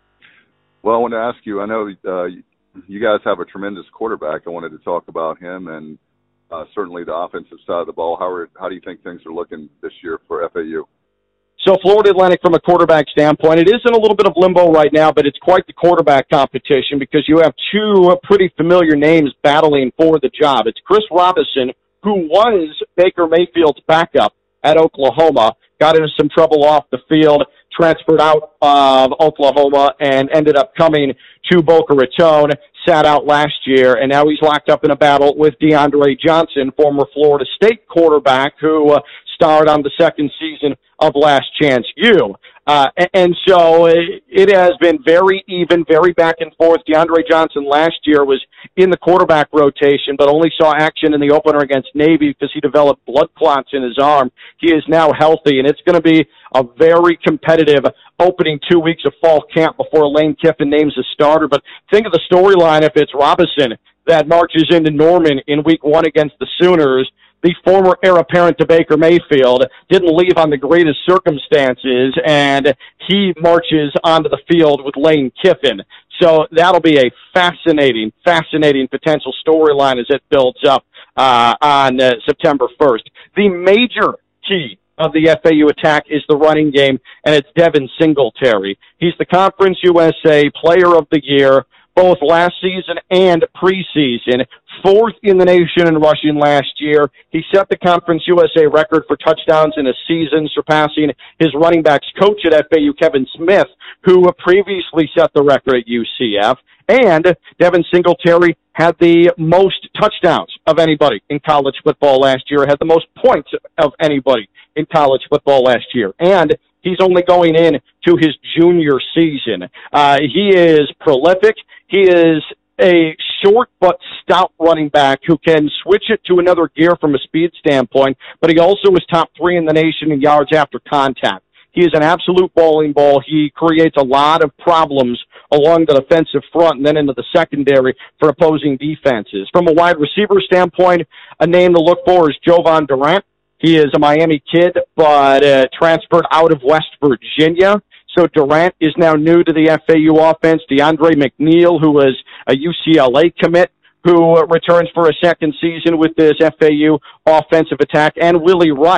Well, I want to ask you, I know uh, you guys have a tremendous quarterback. I wanted to talk about him and Uh, certainly the offensive side of the ball. How are, how do you think things are looking this year for F A U? So Florida Atlantic, from a quarterback standpoint, it is in a little bit of limbo right now, but it's quite the quarterback competition because you have two pretty familiar names battling for the job. It's Chris Robinson, who was Baker Mayfield's backup at Oklahoma, got into some trouble off the field, transferred out of Oklahoma, and ended up coming to Boca Raton, sat out last year, and now he's locked up in a battle with DeAndre Johnson, former Florida State quarterback who uh, starred on the second season of Last Chance U. Uh, and so it has been very even, very back and forth. DeAndre Johnson last year was in the quarterback rotation, but only saw action in the opener against Navy because he developed blood clots in his arm. He is now healthy, and it's going to be a very competitive opening two weeks of fall camp before Lane Kiffin names a starter. But think of the storyline if it's Robinson that marches into Norman in week one against the Sooners. The former heir apparent to Baker Mayfield didn't leave on the greatest circumstances, and he marches onto the field with Lane Kiffin. So that'll be a fascinating, fascinating potential storyline as it builds up uh, on uh, September first. The major key of the F A U attack is the running game, and it's Devin Singletary. He's the Conference U S A Player of the Year, both last season and preseason. Fourth in the nation in rushing last year. He set the Conference U S A record for touchdowns in a season, surpassing his running backs coach at F A U, Kevin Smith, who previously set the record at U C F. And Devin Singletary had the most touchdowns of anybody in college football last year, had the most points of anybody in college football last year. And he's only going in to his junior season. Uh, he is prolific. He is a short but stout running back who can switch it to another gear from a speed standpoint, but he also is top three in the nation in yards after contact. He is an absolute bowling ball. He creates a lot of problems along the defensive front and then into the secondary for opposing defenses. From a wide receiver standpoint, a name to look for is Jovan Durant. He is a Miami kid, but uh, transferred out of West Virginia. So Durant is now new to the F A U offense. DeAndre McNeil, who was a U C L A commit, who returns for a second season with this F A U offensive attack, and Willie Wright,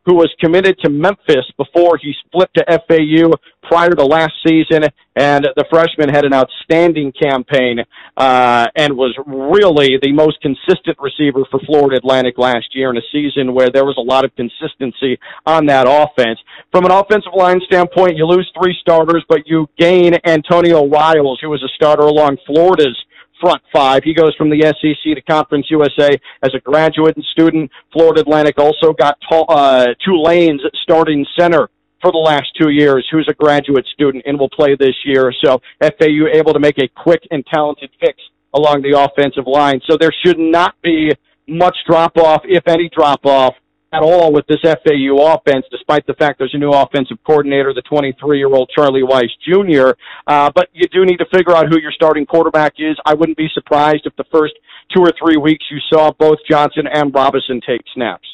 who was committed to Memphis before he split to F A U prior to last season, and the freshman had an outstanding campaign uh, and was really the most consistent receiver for Florida Atlantic last year in a season where there was a lot of consistency on that offense. From an offensive line standpoint, you lose three starters, but you gain Antonio Riles, who was a starter along Florida's front five. He goes from the S E C to Conference U S A as a graduate and student. Florida Atlantic also got uh, Tulane's starting center for the last two years, who's a graduate student and will play this year. So F A U able to make a quick and talented fix along the offensive line. So there should not be much drop-off, if any drop-off, at all with this F A U offense, despite the fact there's a new offensive coordinator, the twenty-three-year-old Charlie Weiss Junior Uh, but you do need to figure out who your starting quarterback is. I wouldn't be surprised if the first two or three weeks you saw both Johnson and Robinson take snaps.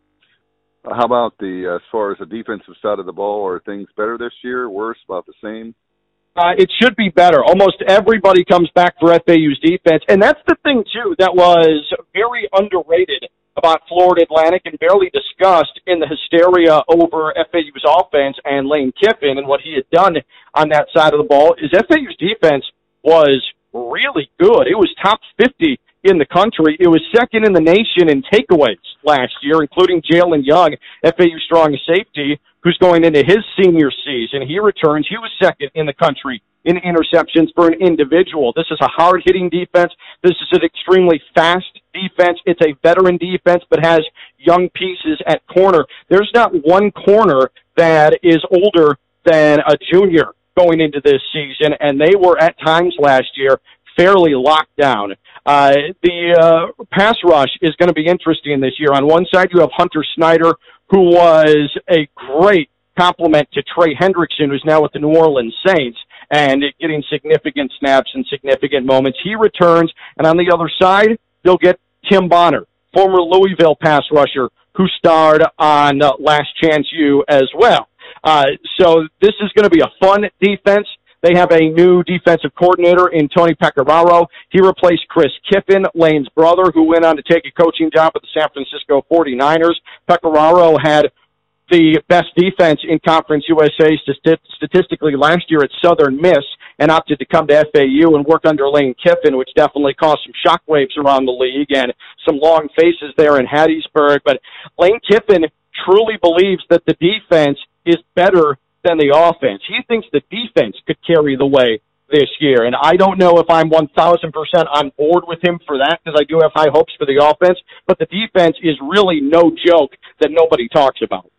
How about the uh, as far as the defensive side of the ball? Are things better this year, worse, about the same? Uh, it should be better. Almost everybody comes back for F A U's defense, and that's the thing, too, that was very underrated about Florida Atlantic and barely discussed in the hysteria over F A U's offense and Lane Kiffin and what he had done on that side of the ball is F A U's defense was really good. It was top fifty in the country. It was second in the nation in takeaways last year, including Jalen Young, F A U strong safety, who's going into his senior season. He returns. He was second in the country in interceptions for an individual. This is a hard-hitting defense. This is an extremely fast defense. It's a veteran defense, but has young pieces at corner. There's not one corner that is older than a junior going into this season, and they were at times last year fairly locked down. Uh, the uh, pass rush is going to be interesting this year. On one side, you have Hunter Snyder, who was a great complement to Trey Hendrickson, who's now with the New Orleans Saints, and getting significant snaps and significant moments. He returns, and on the other side, you'll get Tim Bonner, former Louisville pass rusher, who starred on uh, Last Chance U as well. Uh, so this is going to be a fun defense. They have a new defensive coordinator in Tony Pecoraro. He replaced Chris Kiffin, Lane's brother, who went on to take a coaching job with the San Francisco forty-niners. Pecoraro had the best defense in Conference U S A statistically last year at Southern Miss and opted to come to F A U and work under Lane Kiffin, which definitely caused some shockwaves around the league and some long faces there in Hattiesburg. But Lane Kiffin truly believes that the defense is better than the offense. He thinks the defense could carry the way this year, and I don't know if I'm one thousand percent on board with him for that because I do have high hopes for the offense, but the defense is really no joke that nobody talks about.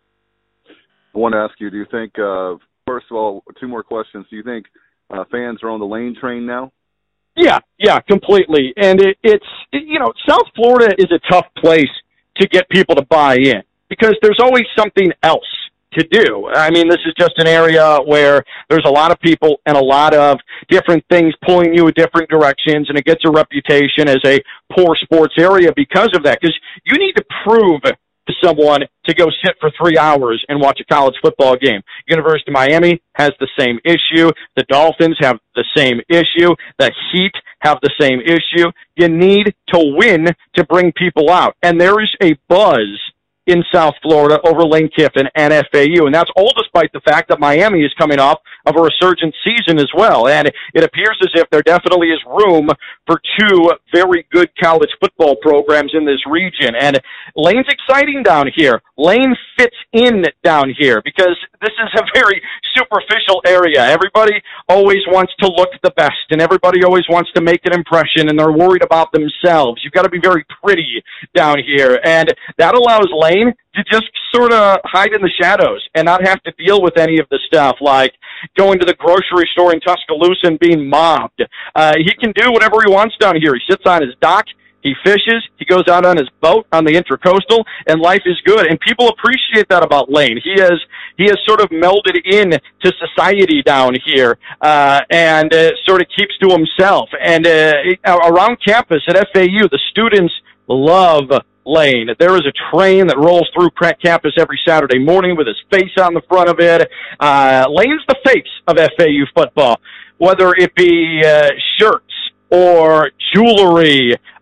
I want to ask you, do you think, uh, first of all, two more questions. Do you think uh, fans are on the Lane train now? Yeah, yeah, completely. And it, it's, it, you know, South Florida is a tough place to get people to buy in because there's always something else to do. I mean, this is just an area where there's a lot of people and a lot of different things pulling you in different directions, and it gets a reputation as a poor sports area because of that, because you need to prove to someone to go sit for three hours and watch a college football game. University of Miami has the same issue. The Dolphins have the same issue. The Heat have the same issue. You need to win to bring people out. And there is a buzz in South Florida over Lane Kiffin and F A U, and that's all despite the fact that Miami is coming off of a resurgent season as well, and it appears as if there definitely is room for two very good college football programs in this region, and Lane's exciting down here. Lane fits in down here because this is a very superficial area. Everybody always wants to look the best, and everybody always wants to make an impression, and they're worried about themselves. You've got to be very pretty down here, and that allows Lane to just sort of hide in the shadows and not have to deal with any of the stuff like going to the grocery store in Tuscaloosa and being mobbed. Uh, he can do whatever he wants down here. He sits on his dock, he fishes, he goes out on his boat on the Intracoastal, and life is good. And people appreciate that about Lane. He has he has sort of melded in to society down here uh, and uh, sort of keeps to himself. And uh, around campus at F A U, the students love Lane. There is a train that rolls through campus every Saturday morning with his face on the front of it. Uh, Lane's the face of F A U football, whether it be uh, shirts or jewelry,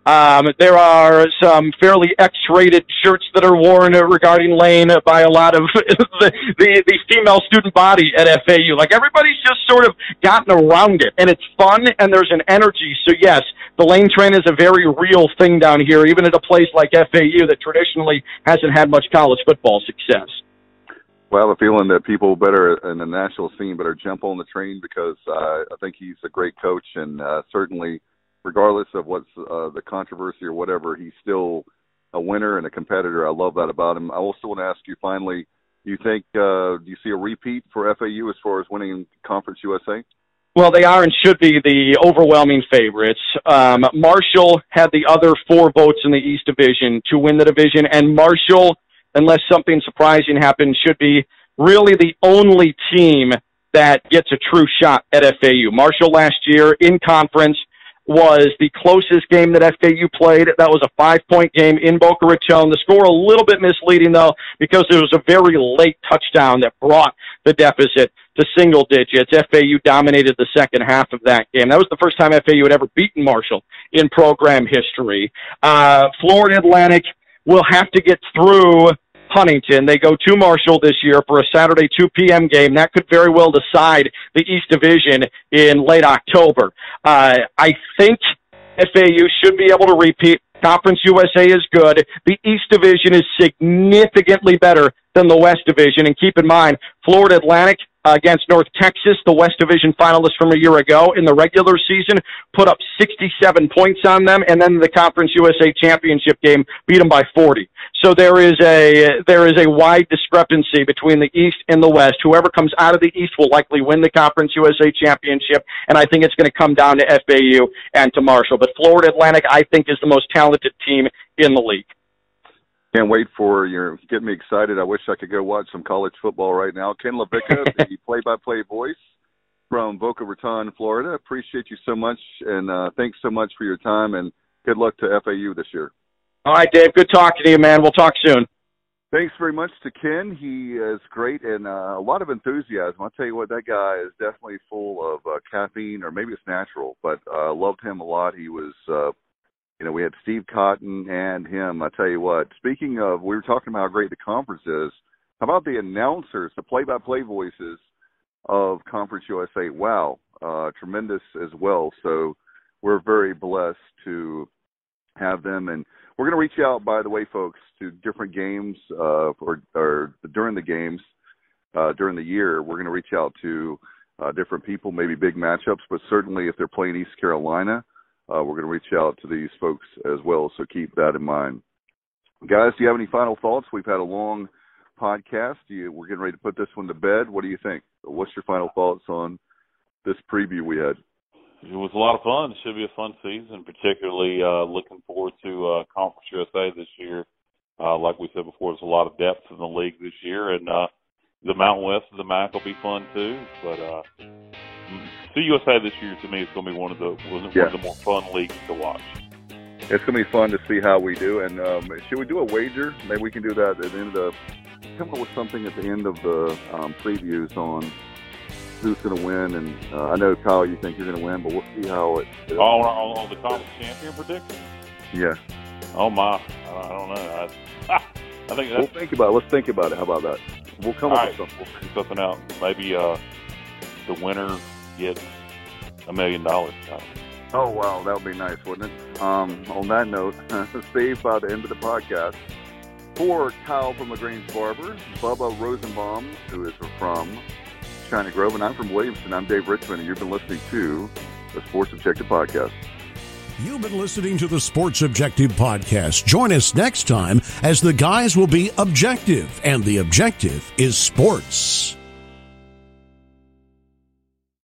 Um, there are some fairly X-rated shirts that are worn regarding Lane by a lot of the, the, the female student body at F A U. Like, everybody's just sort of gotten around it, and it's fun, and there's an energy. So, yes, the Lane train is a very real thing down here, even at a place like F A U that traditionally hasn't had much college football success. Well, I have a feeling that people better in the national scene better jump on the train because uh, I think he's a great coach, and uh, certainly regardless of what's uh, the controversy or whatever, he's still a winner and a competitor. I love that about him. I also want to ask you finally, do you think, uh, do you see a repeat for F A U as far as winning Conference U S A? Well, they are and should be the overwhelming favorites. Um, Marshall had the other four votes in the East Division to win the division, and Marshall, unless something surprising happens, should be really the only team that gets a true shot at F A U. Marshall last year in conference was the closest game that F A U played. That was a five-point game in Boca Raton. The score a little bit misleading, though, because it was a very late touchdown that brought the deficit to single digits. F A U dominated the second half of that game. That was the first time F A U had ever beaten Marshall in program history. Uh, Florida Atlantic will have to get through Huntington. They go to Marshall this year for a Saturday two p.m. game. That could very well decide the East Division in late October. Uh, I think F A U should be able to repeat. Conference U S A is good. The East Division is significantly better than the West Division. And keep in mind, Florida Atlantic uh, against North Texas, the West Division finalists from a year ago, in the regular season, put up sixty-seven points on them, and then the Conference U S A championship game beat them by forty. So there is a there is a wide discrepancy between the East and the West. Whoever comes out of the East will likely win the Conference U S A championship, and I think it's going to come down to F A U and to Marshall. But Florida Atlantic, I think, is the most talented team in the league. Can't wait for your getting me excited. I wish I could go watch some college football right now. Ken LaVicka, the play-by-play voice from Boca Raton, Florida. Appreciate you so much, and uh, thanks so much for your time, and good luck to F A U this year. All right, Dave. Good talking to you, man. We'll talk soon. Thanks very much to Ken. He is great and uh, a lot of enthusiasm. I'll tell you what, that guy is definitely full of uh, caffeine, or maybe it's natural, but I uh, loved him a lot. He was uh, – You know, we had Steve Cotton and him. I tell you what, speaking of, we were talking about how great the conference is. How about the announcers, the play-by-play voices of Conference U S A? Wow, uh, tremendous as well. So we're very blessed to have them. And we're going to reach out, by the way, folks, to different games uh, or, or during the games, uh, during the year. We're going to reach out to uh, different people, maybe big matchups, but certainly if they're playing East Carolina, Uh, we're going to reach out to these folks as well, so keep that in mind. Guys, do you have any final thoughts? We've had a long podcast. You, we're getting ready to put this one to bed. What do you think? What's your final thoughts on this preview we had? It was a lot of fun. It should be a fun season, particularly uh, looking forward to uh, Conference U S A this year. Uh, like we said before, there's a lot of depth in the league this year, and uh, the Mountain West of the M A C will be fun too. But uh, C U S A this year, to me, is going to be one of the one yeah. of the more fun leagues to watch. It's going to be fun to see how we do. And um, should we do a wager? Maybe we can do that at the end of the – come up with something at the end of the um, previews on who's going to win. And uh, I know, Kyle, you think you're going to win, but we'll see how it – Oh, on, on the conference champion prediction? Yeah. Oh, my. I don't know. I, I think that's – We'll think about it. Let's think about it. How about that? We'll come All up right. with something. We'll figure something out. Maybe uh, the winner gets a million dollars. Oh, wow. That would be nice, wouldn't it? Um, on that note, Steve, by the end of the podcast, for Kyle from LaGrange Barber, Bubba Rosenbaum, who is from China Grove, and I'm from Williamston. I'm Dave Richmond, and you've been listening to the Sports Objective Podcast. You've been listening to the Sports Objective Podcast. Join us next time as the guys will be objective, and the objective is sports.